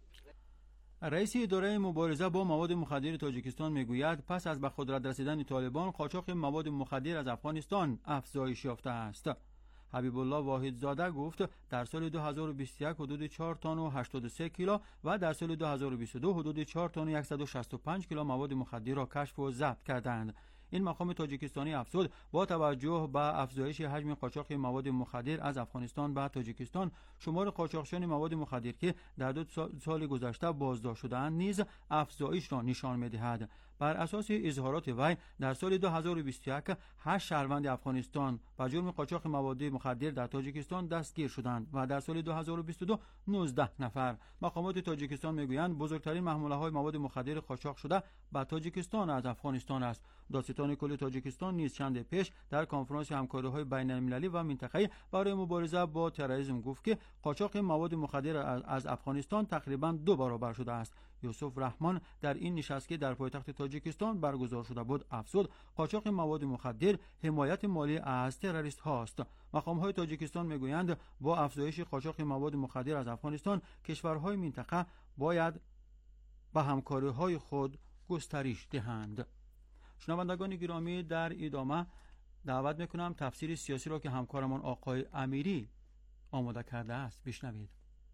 رئیس اداره مبارزه با مواد مخدر تاجیکستان میگوید پس از به قدرت رسیدن طالبان قاچاق مواد مخدر از افغانستان افزایش یافته است. حبیب الله واحدزاده گفت در سال دو هزار و بیست و یک حدود چهار تن و هشتاد و سه کیلو و در سال دو هزار و بیست و دو حدود چهار تن و صد و شصت و پنج کیلو مواد مخدر را کشف و ضبط کردند. این مقام تاجیکستانی افزود با توجه به افزایش حجم قاچاق مواد مخدر از افغانستان به تاجیکستان شمار قاچاقچیان مواد مخدر که در دو سال گذشته بازداشت شده‌اند نیز افزایش را نشان می‌دهد. بر اساس اظهارات وی در سال دو هزار و بیست و یک هشت شهروند افغانستان به جرم قاچاق مواد مخدر در تاجیکستان دستگیر شدند و در سال دو هزار و بیست و دو نوزده نفر. مقامات تاجیکستان میگویند بزرگترین محموله‌های مواد مخدر قاچاق شده به تاجیکستان از افغانستان است. دادستان کل تاجیکستان نیز چند پیش در کنفرانس همکاری‌های بین‌المللی و منطقه‌ای برای مبارزه با تروریسم گفت که قاچاق مواد مخدر از افغانستان تقریباً دو برابر شده است. یوسف رحمان در این نشست در پایتخت تاجیکستان برگزار شده بود افزود قاچاق مواد مخدر حمایت مالی از تروریست هاست. مقام های تاجیکستان میگویند با افزایش قاچاق مواد مخدر از افغانستان کشورهای منطقه باید به همکاری های خود گسترش دهند. شنوندگان گرامی، در ادامه دعوت میکنم تفسیر سیاسی را که همکارمان آقای امیری آماده کرده است بشنوید.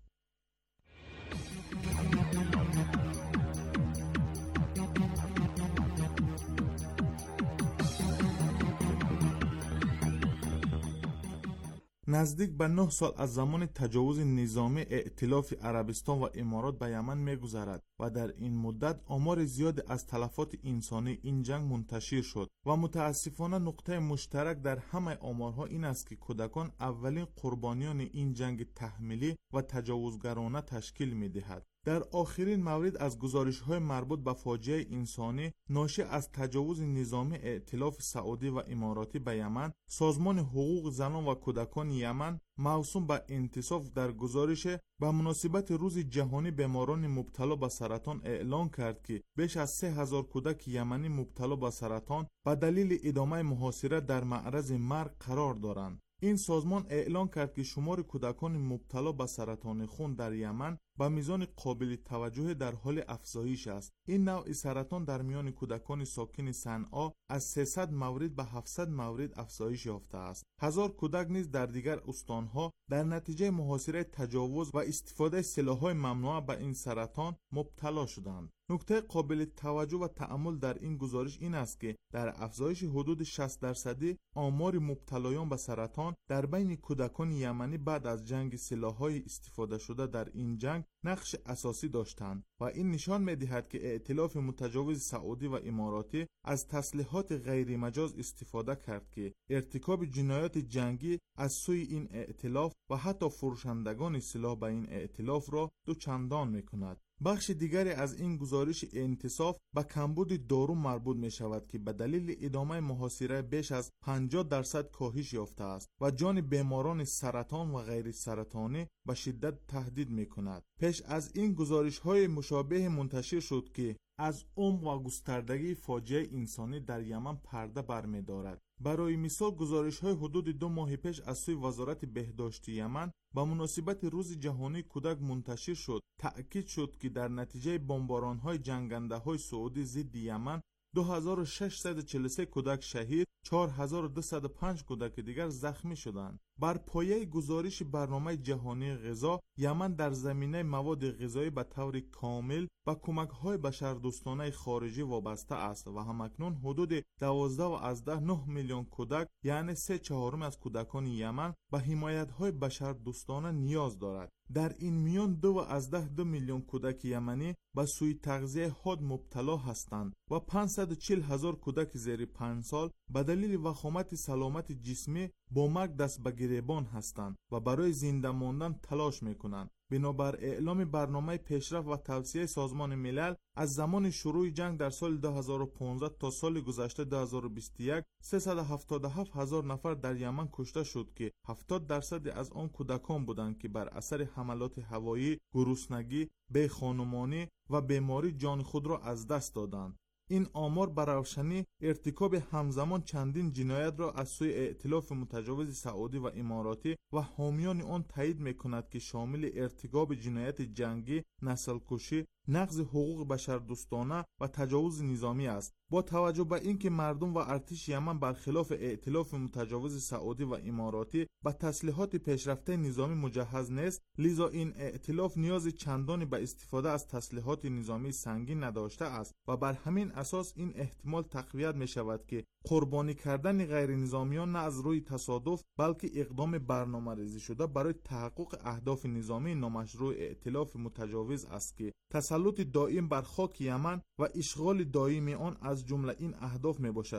نزدیک به نه سال از زمان تجاوز نظامی ائتلاف عربستان و امارات به یمن می‌گذرد و در این مدت آمار زیاد از تلفات انسانی این جنگ منتشر شد و متاسفانه نقطه مشترک در همه آمارها این است که کودکان اولین قربانیان این جنگ تحمیلی و تجاوزگرانه تشکیل می‌دهد. در آخرین مورد از گزارش‌های مربوط به فاجعه انسانی ناشی از تجاوز نظامی ائتلاف سعودی و اماراتی به یمن، سازمان حقوق زنان و کودکان یمن موسوم به انتصاف در گزارش به مناسبت روز جهانی بیماران مبتلا به سرطان اعلام کرد که بیش از سه هزار کودک یمنی مبتلا به سرطان به دلیل ادامه محاصره در معرض مرگ قرار دارند. این سازمان اعلام کرد که شمار کودکان مبتلا به سرطان خون در یمن با میزان قابل توجه در حال افزایش است. این نوع سرطان در میان کودکان ساکن صنعا از سیصد مورد به هفتصد مورد افزایش یافته است. هزار کودک نیز در دیگر استانها در نتیجه محاصره، تجاوز و استفاده سلاح‌های ممنوعه به این سرطان مبتلا شدند. نکته قابل توجه و تأمل در این گزارش این است که در افزایش حدود شصت درصدی آمار مبتلایان به سرطان در بین کودکان یمنی بعد از جنگ سلاح‌های استفاده شده در این جنگ نقش اساسی داشتند و این نشان می‌دهد که ائتلاف متجاوز سعودی و اماراتی از تسلیحات غیر مجاز استفاده کرد که ارتکاب جنایات جنگی از سوی این ائتلاف و حتی فروشندگان سلاح به این ائتلاف را دوچندان می‌کند. بخش دیگری از این گزارش انتصاف به کمبود دارو مربوط می شود که به دلیل ادامه محاصره بیش از پنجاه درصد کاهش یافته است و جان بیماران سرطان و غیر سرطانی به شدت تهدید می کند. پیش از این گزارش های مشابه منتشر شد که از عمق و گستردگی فاجعه انسانی در یمن پرده برمی دارد. برای مثال گزارش های حدود دو ماه پیش از سوی وزارت بهداشت یمن با مناسبت روز جهانی کودک منتشر شد. تأکید شد که در نتیجه بمباران های جنگنده های سعودی ضد یمن دو هزار و ششصد و چهل و سه کودک شهید، چهار هزار و دویست و پنج کودک دیگر زخمی شدند. بر پایه گزارش برنامه جهانی غذا، یمن در زمینه مواد غذایی به طور کامل به کمک‌های بشردوستانه خارجی وابسته است و همکنون حدود دوازده و از ده نه میلیون کودک، یعنی سه چهارم از کودکان یمن به حمایت‌های بشردوستانه نیاز دارد. در این میان دو و از ده دو میلیون کودک یمنی به سوی تغذیه حاد مبتلا هستند و پانصد و چهل هزار کودک زیر پنج سال به دلیل وخامت سلامت جسمی با مرگ دست به گریبان هستند و برای زنده ماندن تلاش میکنند. بنابر اعلام برنامه پیشرفت و توسعه سازمان ملل از زمان شروع جنگ در سال دو هزار و پانزده تا سال گذشته دو هزار و بیست و یک سیصد و هفتاد و هفت هزار نفر در یمن کشته شد که هفتاد درصد از آن کودکان بودند که بر اثر حملات هوایی، گرسنگی، بیخانمانی و بیماری جان خود را از دست دادند. این آمار بر روشنی ارتکاب همزمان چندین جنایت را از سوی ائتلاف متجاوز سعودی و اماراتی و حامیان آن تایید می‌کند که شامل ارتکاب جنایت جنگی، نسل‌کشی، نقض حقوق بشردوستانه و تجاوز نظامی است. با توجه به اینکه مردم و ارتش یمن برخلاف ائتلاف متجاوز سعودی و اماراتی با تسلیحات پیشرفته نظامی مجهز نیست، لذا این ائتلاف نیاز چندانی به استفاده از تسلیحات نظامی سنگین نداشته است و بر همین اساس این احتمال تقویت می شود که قربانی کردن غیر نظامیان نه از روی تصادف بلکه اقدام برنامه‌ریزی شده برای تحقق اهداف نظامی نامشروع ائتلاف متجاوز است که تسلط دائم بر خاک یمن و اشغال دائمی آن از جمله این اهداف می باشد که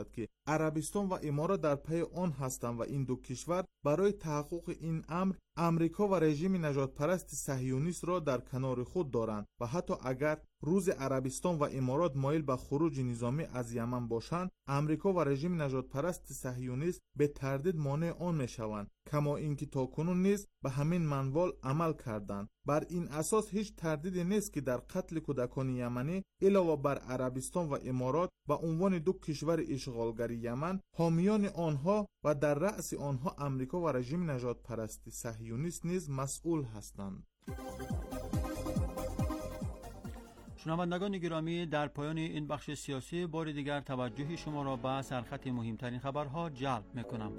عربستان و امارات در پی آن هستند و این دو کشور برای تحقق این امر امریکا و رژیم نجات پرست صهیونیست را در کنار خود دارند و حتی اگر روز عربستان و امارات مایل به خروج نظامی از یمن باشند، امریکا و رژیم نجات پرست صهیونیست به تردید مانع آن میشوند، کما اینکه تاکنون نیز به همین منوال عمل کردند. بر این اساس هیچ تردیدی نیست که در قتل کودکان یمنی علاوه بر عربستان و امارات به عنوان دو کشور اشغالگر یمن، حامیان آنها و در رأس آنها امریکا و رژیم نجات پرست صهیونیست نیز مسئول هستند. شنوندگان گرامی، در پایان این بخش سیاسی بار دیگر توجه شما را به سرخط مهمترین خبرها جلب میکنم.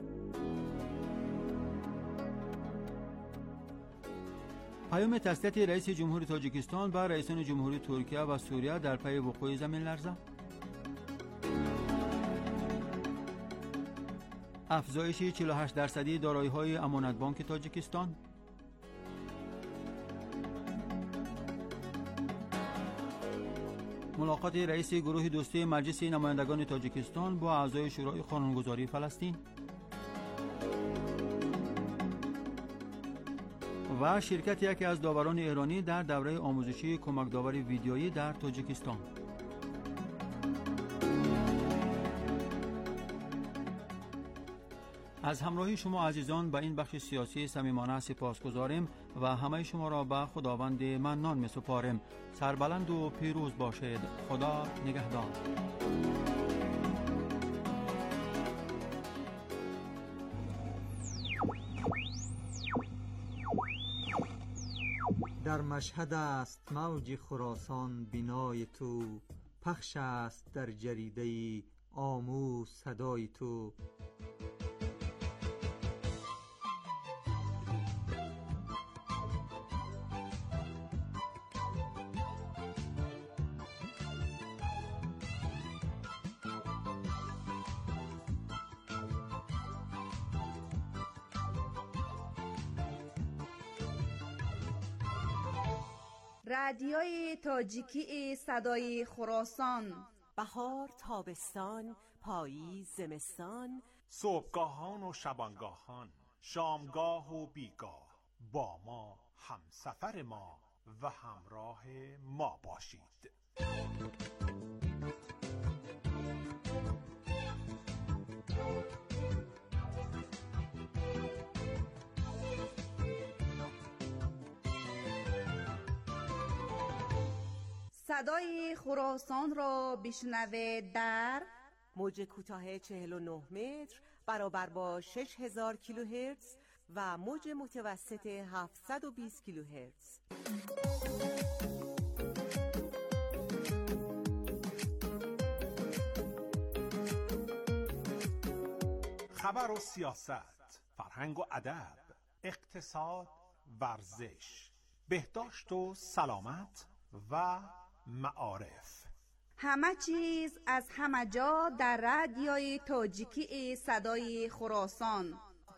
پیام تسلیت رئیس جمهوری تاجیکستان به رئیسان جمهوری ترکیه و سوریه در پی وقوع زمین لرزه. افزایش چهل و هشت درصدی دارایی‌های امانت بانک تاجیکستان. ملاقات رئیس گروه دوستی مجلس نمایندگان تاجیکستان با اعضای شورای قانونگذاری فلسطین و شرکت یکی از داوران ایرانی در دوره آموزشی کمک داوری ویدیویی در تاجیکستان. از همراهی شما عزیزان به این بخش سیاسی صمیمانه سپاسگزاریم و همه شما را به خداوند منان می‌سپاریم. سربلند و پیروز باشید. خدا نگهدار. در مشهد است موج خراسان بینای تو، پخش است در جریده آموز صدای تو. رادیوی تاجیکی صدای خراسان. بهار، تابستان، پاییز، زمستان، صبحگاهان و شبانگاهان، شامگاه و بیگاه، با ما همسفر ما و همراه ما باشید. صدای خراسان را بشنوید در موج کوتاه چهل و نه متر برابر با شش هزار کیلوهرتز و موج متوسط هفتصد و بیست کیلوهرتز. خبر و سیاست، فرهنگ و ادب، اقتصاد، ورزش، بهداشت و سلامت و معارف. همه چیز از همه جا در رادیوی تاجیکی صدای خراسان.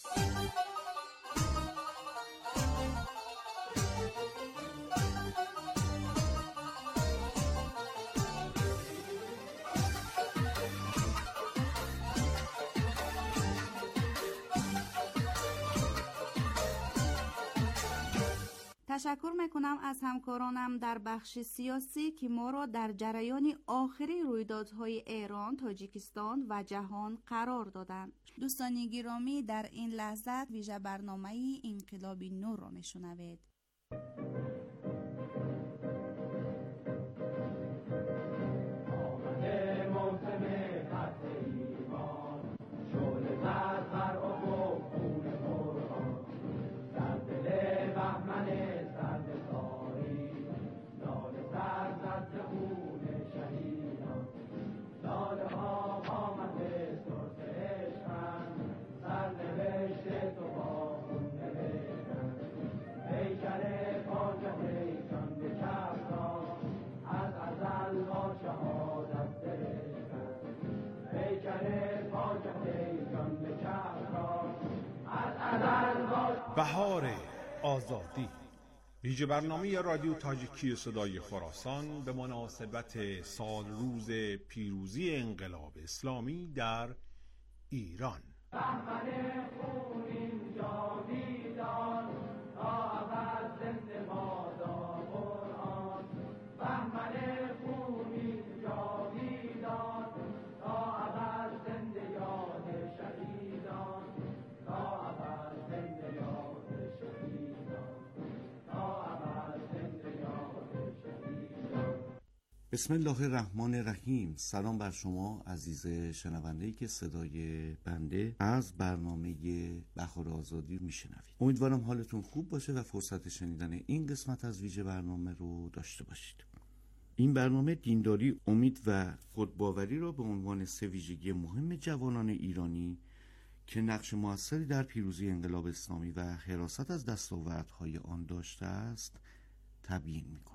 تشکر میکنم از همکارانم در بخش سیاسی که ما را در جریان آخری رویدادهای ایران، تاجیکستان و جهان قرار دادند. دوستان گرامی، در این لحظه ویژه برنامه انقلاب نو را میشنوید. بهار آزادی، ویژه برنامه رادیو تاجیکی صدای خراسان به مناسبت سال روز پیروزی انقلاب اسلامی در ایران. بسم الله الرحمن الرحیم. سلام بر شما عزیز شنونده‌ای که صدای بنده از برنامه بهار آزادی میشنوید. امیدوارم حالتون خوب باشه و فرصت شنیدن این قسمت از ویژه برنامه رو داشته باشید. این برنامه دینداری، امید و خودباوری را به عنوان سه ویژگی مهم جوانان ایرانی که نقش موثری در پیروزی انقلاب اسلامی و حراست از دستاوردهای آن داشته است تبیین می‌کند.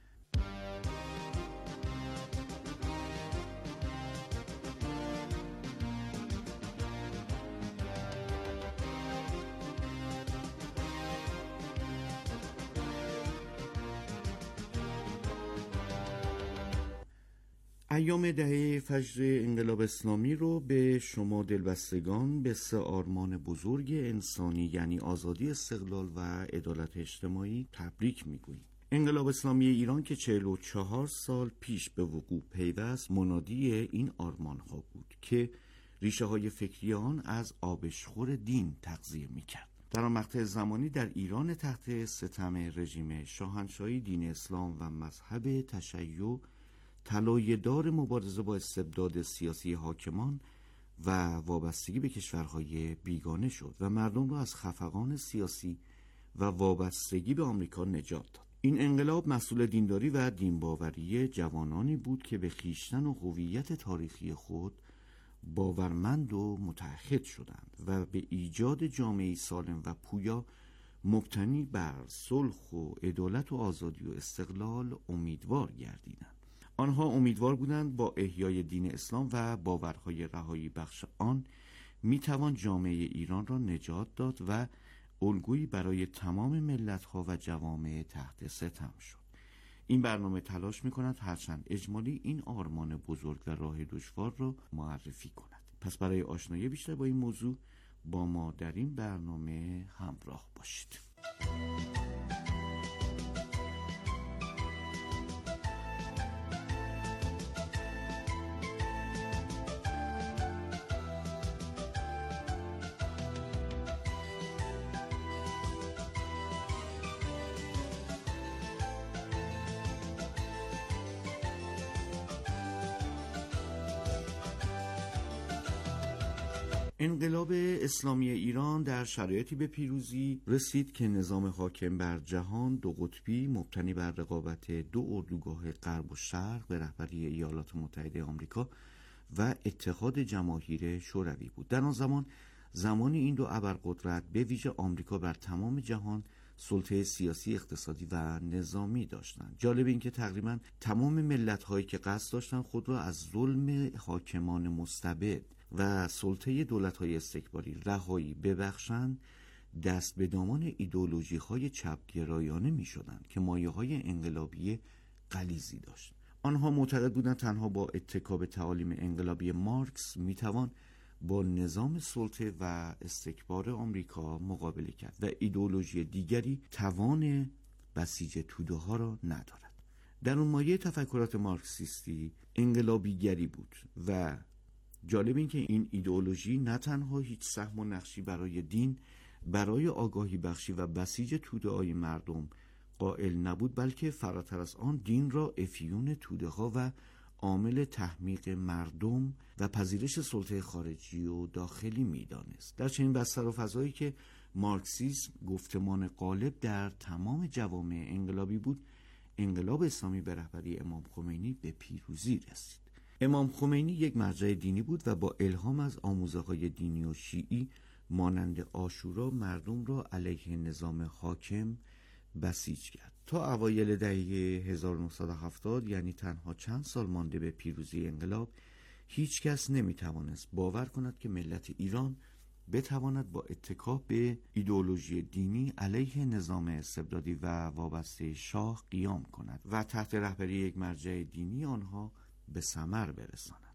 ایام دهه فجر انقلاب اسلامی رو به شما دلبستگان به سه آرمان بزرگ انسانی یعنی آزادی، استقلال و عدالت اجتماعی تبریک میگوییم. انقلاب اسلامی ایران که چهل و چهار سال پیش به وقوع پیوست منادی این آرمان ها بود که ریشه های فکری آن از آبشخور دین تغذیه میکرد. در آن مقطع زمانی در ایران تحت ستم رژیم شاهنشاهی دین اسلام و مذهب تشیع طلایه‌دار مبارزه با استبداد سیاسی حاکمان و وابستگی به کشورهای بیگانه شد و مردم را از خفقان سیاسی و وابستگی به آمریکا نجات داد. این انقلاب مسئول دینداری و دینباوری جوانانی بود که به خویشتن و هویت تاریخی خود باورمند و متعهد شدند و به ایجاد جامعه‌ای سالم و پویا مبتنی بر صلح و عدالت و آزادی و استقلال امیدوار گردیدند. آنها امیدوار بودند با احیای دین اسلام و باورهای رهایی بخش آن میتوان جامعه ایران را نجات داد و الگویی برای تمام ملت‌ها و جوامع تحت ستم شد. این برنامه تلاش میکند هرچند اجمالی این آرمان بزرگ و راه دشوار را معرفی کند. پس برای آشنایی بیشتر با این موضوع با ما در این برنامه همراه باشید. انقلاب اسلامی ایران در شرایطی به پیروزی رسید که نظام حاکم بر جهان دو قطبی مبتنی بر رقابت دو اردوگاه غرب و شرق به رهبری ایالات متحده آمریکا و اتحاد جماهیر شوروی بود. در آن زمان زمانی این دو ابرقدرت به ویژه آمریکا بر تمام جهان سلطه سیاسی، اقتصادی و نظامی داشتند. جالب این که تقریبا تمام ملت‌هایی که قصد داشتند خود را از ظلم حاکمان مستبد و سلطه دولت‌های استکباری رهایی ببخشند دست به دامان ایدئولوژی‌های چپ‌گرایانه می‌شدند که مایه‌های انقلابی غلیظی داشت. آنها معتقد بودند تنها با اتکا به تعالیم انقلابی مارکس می‌توان با نظام سلطه و استکبار آمریکا مقابله کرد و ایدئولوژی دیگری توان بسیج توده‌ها را ندارد. در اون مایه تفکرات مارکسیستی انقلابیگری بود و جالب این که این ایدئولوژی نه تنها هیچ سهم و نقشی برای دین، برای آگاهی بخشی و بسیج توده‌های مردم قائل نبود، بلکه فراتر از آن دین را افیون توده‌ها و عامل تحمیق مردم و پذیرش سلطه خارجی و داخلی می‌دانست. در چنین بستر و فضایی که مارکسیسم گفتمان غالب در تمام جوامع انقلابی بود، انقلاب اسلامی به رهبری امام خمینی به پیروزی رسید. امام خمینی یک مرجع دینی بود و با الهام از آموزه‌های دینی و شیعی مانند عاشورا مردم را علیه نظام حاکم بسیج کرد. تا اوایل دهه هزار و نهصد و هفتاد، یعنی تنها چند سال مانده به پیروزی انقلاب، هیچ کس نمیتوانست باور کند که ملت ایران بتواند با اتکا به ایدئولوژی دینی علیه نظام استبدادی و وابسته شاه قیام کند و تحت رهبری یک مرجع دینی آنها به ثمر برساند.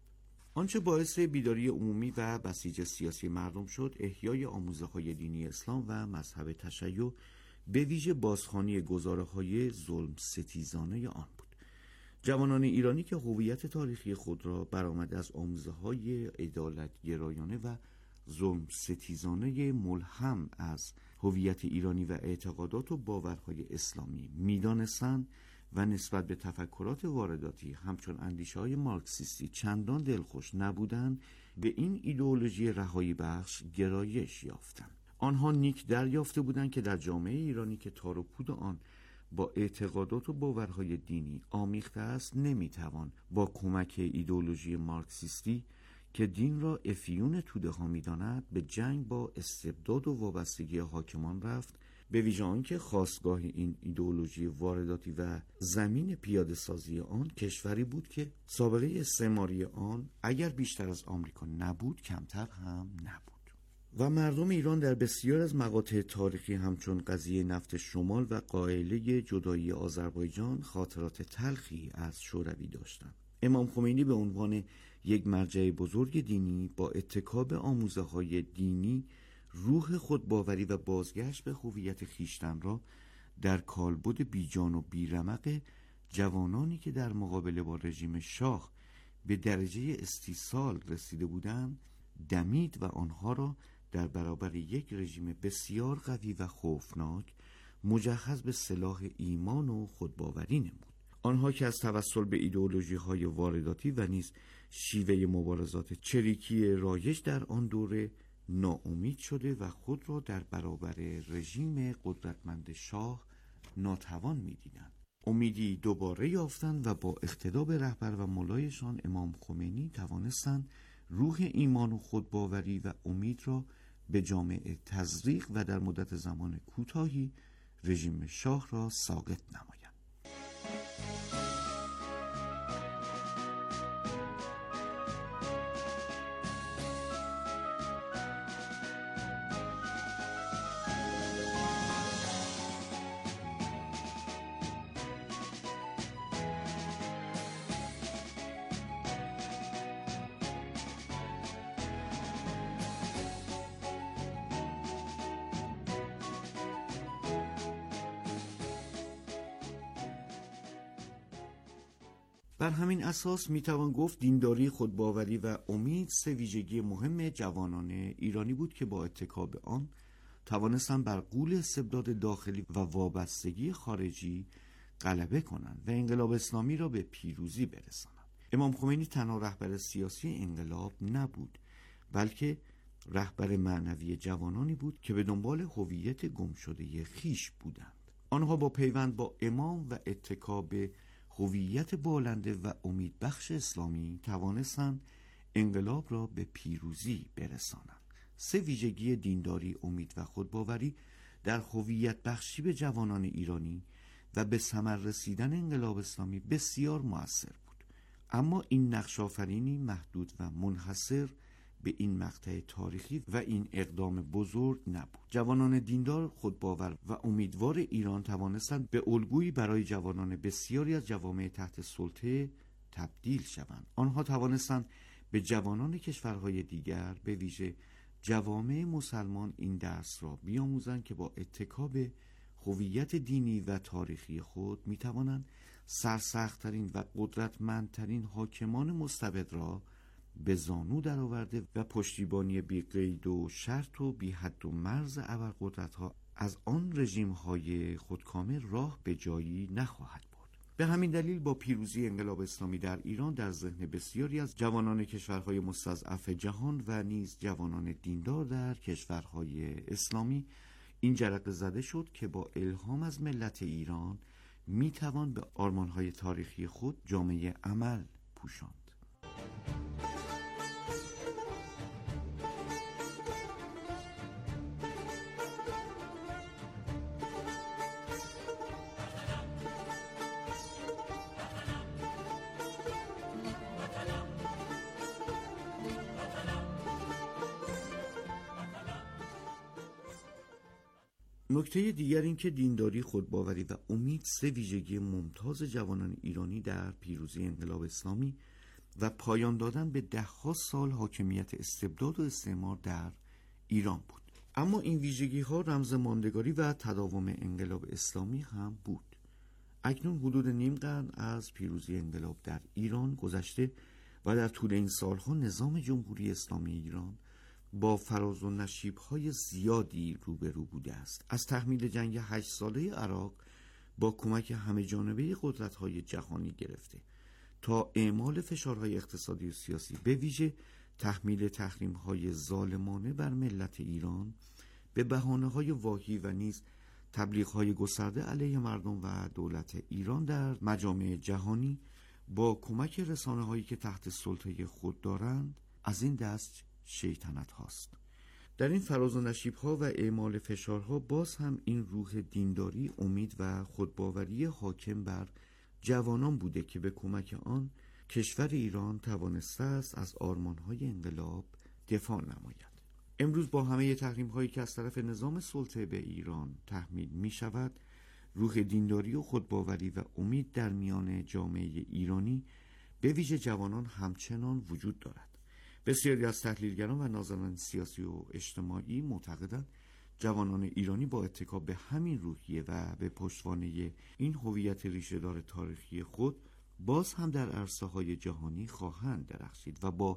آنچه باعث بیداری عمومی و بسیج سیاسی مردم شد احیای آموزه‌های دینی اسلام و مذهب تشیع، به ویژه بازخوانی گزاره‌های ظلم ستیزانه آن بود. جوانان ایرانی که هویت تاریخی خود را برآمده از آموزه‌های عدالت‌گرایانه و ظلم ستیزانه ملهم از هویت ایرانی و اعتقادات و باورهای اسلامی می‌دانستند و نسبت به تفکرات وارداتی همچون اندیشه‌های مارکسیستی چندان دلخوش نبودند، به این ایدئولوژی رهایی بخش گرایش یافتند. آنها نیک دریافته بودند که در جامعه ایرانی که تار و پود آن با اعتقادات و باورهای دینی آمیخته است، نمیتوان با کمک ایدئولوژی مارکسیستی که دین را افیون توده ها می‌داند به جنگ با استبداد و وابستگی حاکمان رفت، به ویژه آنکه خاستگاه این ایدئولوژی وارداتی و زمین پیاده سازی آن کشوری بود که سابقه استعماری آن اگر بیشتر از آمریکا نبود کمتر هم نبود. و مردم ایران در بسیار از مقاطع تاریخی همچون قضیه نفت شمال و قائله جدایی آذربایجان خاطرات تلخی از شوروی داشتند. امام خمینی به عنوان یک مرجع بزرگ دینی با اتکا به آموزه‌های دینی روح خودباوری و بازگشت به هویت خویشتن را در کالبد بیجان و بیرمق جوانانی که در مقابله با رژیم شاه به درجه استیصال رسیده بودند دمید و آنها را در برابر یک رژیم بسیار قوی و خوفناک مجهز به سلاح ایمان و خودباوری نمود. آنها که از توسل به ایدئولوژی‌های وارداتی و نیز شیوه مبارزات چریکی رایج در آن دوره ناامید شده و خود را در برابر رژیم قدرتمند شاه ناتوان می‌دیدند. امیدی دوباره یافتند و با اقتدا به رهبر و مولایشان امام خمینی توانستند روح ایمان و خودباوری و امید را به جامعه تزریق و در مدت زمان کوتاهی رژیم شاه را ساقط نمایند. بر همین اساس میتوان گفت دینداری، خودباوری و امید سه ویژگی مهم جوانان ایرانی بود که با اتکا به آن توانستند بر غول استبداد داخلی و وابستگی خارجی غلبه کنند و انقلاب اسلامی را به پیروزی برسانند. امام خمینی تنها رهبر سیاسی انقلاب نبود، بلکه رهبر معنوی جوانانی بود که به دنبال هویت گمشده خیش بودند. آنها با پیوند با امام و اتکا به هویت بالنده و امیدبخش اسلامی توانستند انقلاب را به پیروزی برسانند. سه ویژگی دینداری، امید و خودباوری در هویت بخشی به جوانان ایرانی و به ثمر رسیدن انقلاب اسلامی بسیار مؤثر بود. اما این نقش آفرینی محدود و منحصر به این مقطع تاریخی و این اقدام بزرگ نبود. جوانان دیندار، خودباور و امیدوار ایران توانستند به الگویی برای جوانان بسیاری از جوامع تحت سلطه تبدیل شوند. آنها توانستند به جوانان کشورهای دیگر، به ویژه جوامع مسلمان، این درس را بیاموزند که با اتکا به هویت دینی و تاریخی خود می توانند سرسخت‌ترین و قدرتمندترین حاکمان مستبد را به زانو درآورده و پشتیبانی بی قید و شرط و بی حد و مرز ابرقدرت‌ها از آن رژیم‌های خودکامه راه به جایی نخواهد برد. به همین دلیل با پیروزی انقلاب اسلامی در ایران در ذهن بسیاری از جوانان کشورهای مستضعف جهان و نیز جوانان دیندار در کشورهای اسلامی این جرقه زده شد که با الهام از ملت ایران میتوان به آرمان‌های تاریخی خود جامعه عمل پوشاند. نکته دیگر این که دینداری، خودباوری و امید سه ویژگی ممتاز جوانان ایرانی در پیروزی انقلاب اسلامی و پایان دادن به ده‌ها سال حاکمیت استبداد و استعمار در ایران بود. اما این ویژگی ها رمز ماندگاری و تداوم انقلاب اسلامی هم بود. اکنون حدود نیم قرن از پیروزی انقلاب در ایران گذشته و در طول این سالها نظام جمهوری اسلامی ایران با فراز و نشیب‌های زیادی روبرو بوده است. از تحمیل جنگ هشت ساله عراق با کمک همه جانبه قدرت‌های جهانی گرفته تا اعمال فشارهای اقتصادی و سیاسی، به ویژه تحمیل تحریم‌های ظالمانه بر ملت ایران به بهانه‌های واهی و نیز تبلیغ‌های گسترده علیه مردم و دولت ایران در مجامع جهانی با کمک رسانه‌هایی که تحت سلطه خود دارند، از این دست شیطنت هاست. در این فراز و نشیب‌ها و اعمال فشارها باز هم این روح دینداری، امید و خودباوری حاکم بر جوانان بوده که به کمک آن کشور ایران توانسته است از آرمان‌های انقلاب دفاع نماید. امروز با همه تحریم‌هایی که از طرف نظام سلطه به ایران تحمیل می‌شود، روح دینداری و خودباوری و امید در میان جامعه ایرانی به ویژه جوانان همچنان وجود دارد. بسیاری از تحلیلگران و ناظران سیاسی و اجتماعی معتقدند جوانان ایرانی با اتکا به همین روحیه و به پشتوانه این هویت ریشه‌دار تاریخی خود باز هم در عرصه‌های جهانی خواهند درخشید و با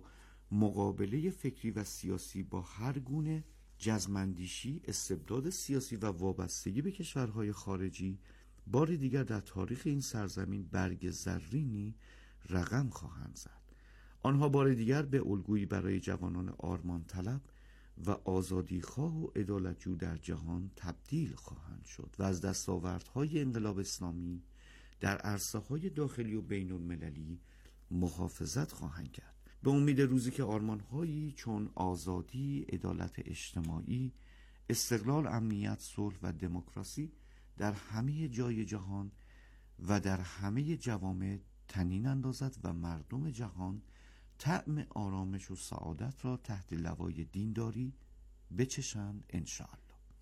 مقابله فکری و سیاسی با هر گونه جزم‌اندیشی، استبداد سیاسی و وابستگی به کشورهای خارجی بار دیگر در تاریخ این سرزمین برگ زرینی رقم خواهند زد. آنها بار دیگر به الگویی برای جوانان آرمان طلب و آزادیخواه و عدالتجو در جهان تبدیل خواهند شد و از دستاوردهای انقلاب اسلامی در عرصه‌های داخلی و بین المللی محافظت خواهند کرد. به امید روزی که آرمان‌هایی چون آزادی، عدالت اجتماعی، استقلال، امنیت، صلح و دموکراسی در همه جای جهان و در همه جوامع طنین اندازد و مردم جهان طعم آرامش و سعادت را تحت لوای دینداری بچشند انشاءالله.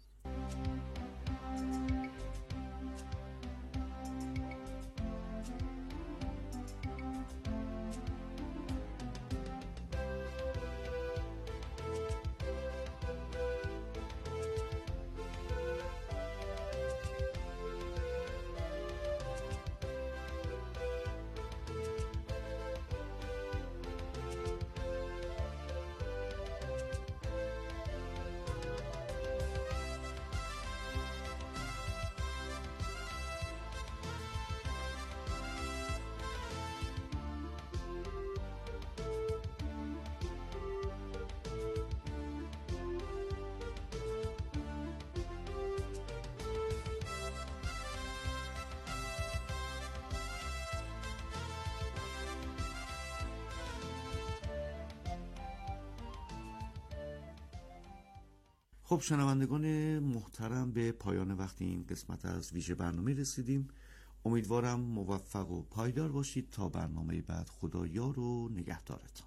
خب شنوندگان محترم، به پایان وقت این قسمت از ویژه برنامه رسیدیم. امیدوارم موفق و پایدار باشید. تا برنامه بعد، خدایار و نگهدارتان.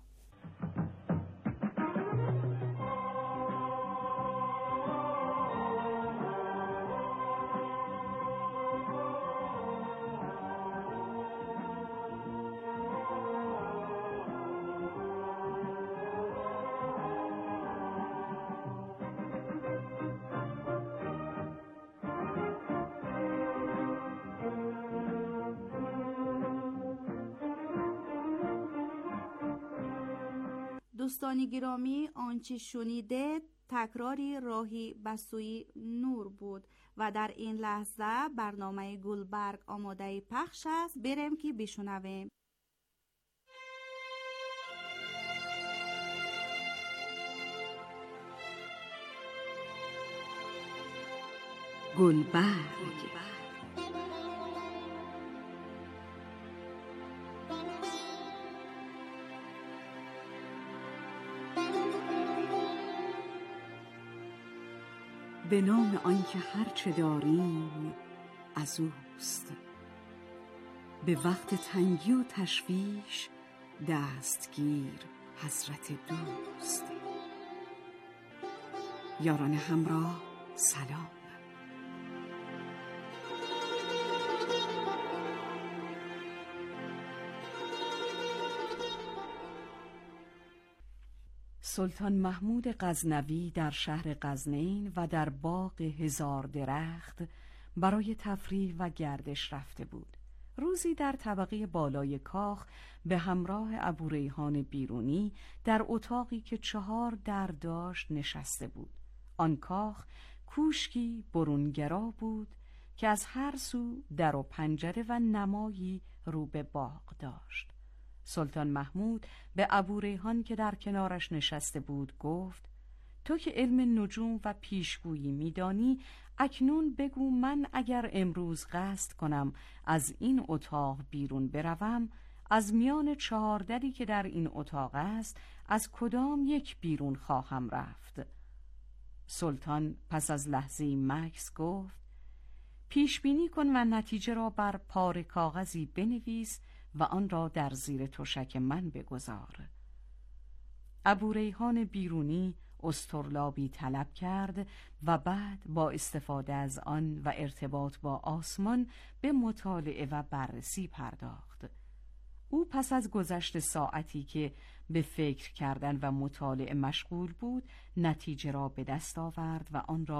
دوستان گرامی، آنچه شنیده تکراری راهی به سوی نور بود و در این لحظه برنامه گلبرگ آماده پخش است. بریم که بشنویم. گلبرگ به نام آنکه هرچه داریم از اوست، به وقت تنگی و تشویش دستگیر حضرت دوست. یاران همراه سلام. سلطان محمود غزنوی در شهر غزنین و در باغ هزار درخت برای تفریح و گردش رفته بود. روزی در طبقه بالای کاخ به همراه ابوریحان بیرونی در اتاقی که چهار در داشت نشسته بود. آن کاخ کوشکی برونگرا بود که از هر سو در و پنجره و نمایی رو به باغ داشت. سلطان محمود به ابوریحان که در کنارش نشسته بود گفت: تو که علم نجوم و پیشگویی میدانی، اکنون بگو من اگر امروز قصد کنم از این اتاق بیرون بروم، از میان چهار دری که در این اتاق است از کدام یک بیرون خواهم رفت؟ سلطان پس از لحظه‌ای مکث گفت: پیش بینی کن و نتیجه را بر پاره کاغذی بنویس و آن را در زیر تشک من بگذار. ابوریحان بیرونی استرلابی طلب کرد و بعد با استفاده از آن و ارتباط با آسمان به مطالعه و بررسی پرداخت. او پس از گذشت ساعتی که به فکر کردن و مطالعه مشغول بود، نتیجه را به دست آورد و آن را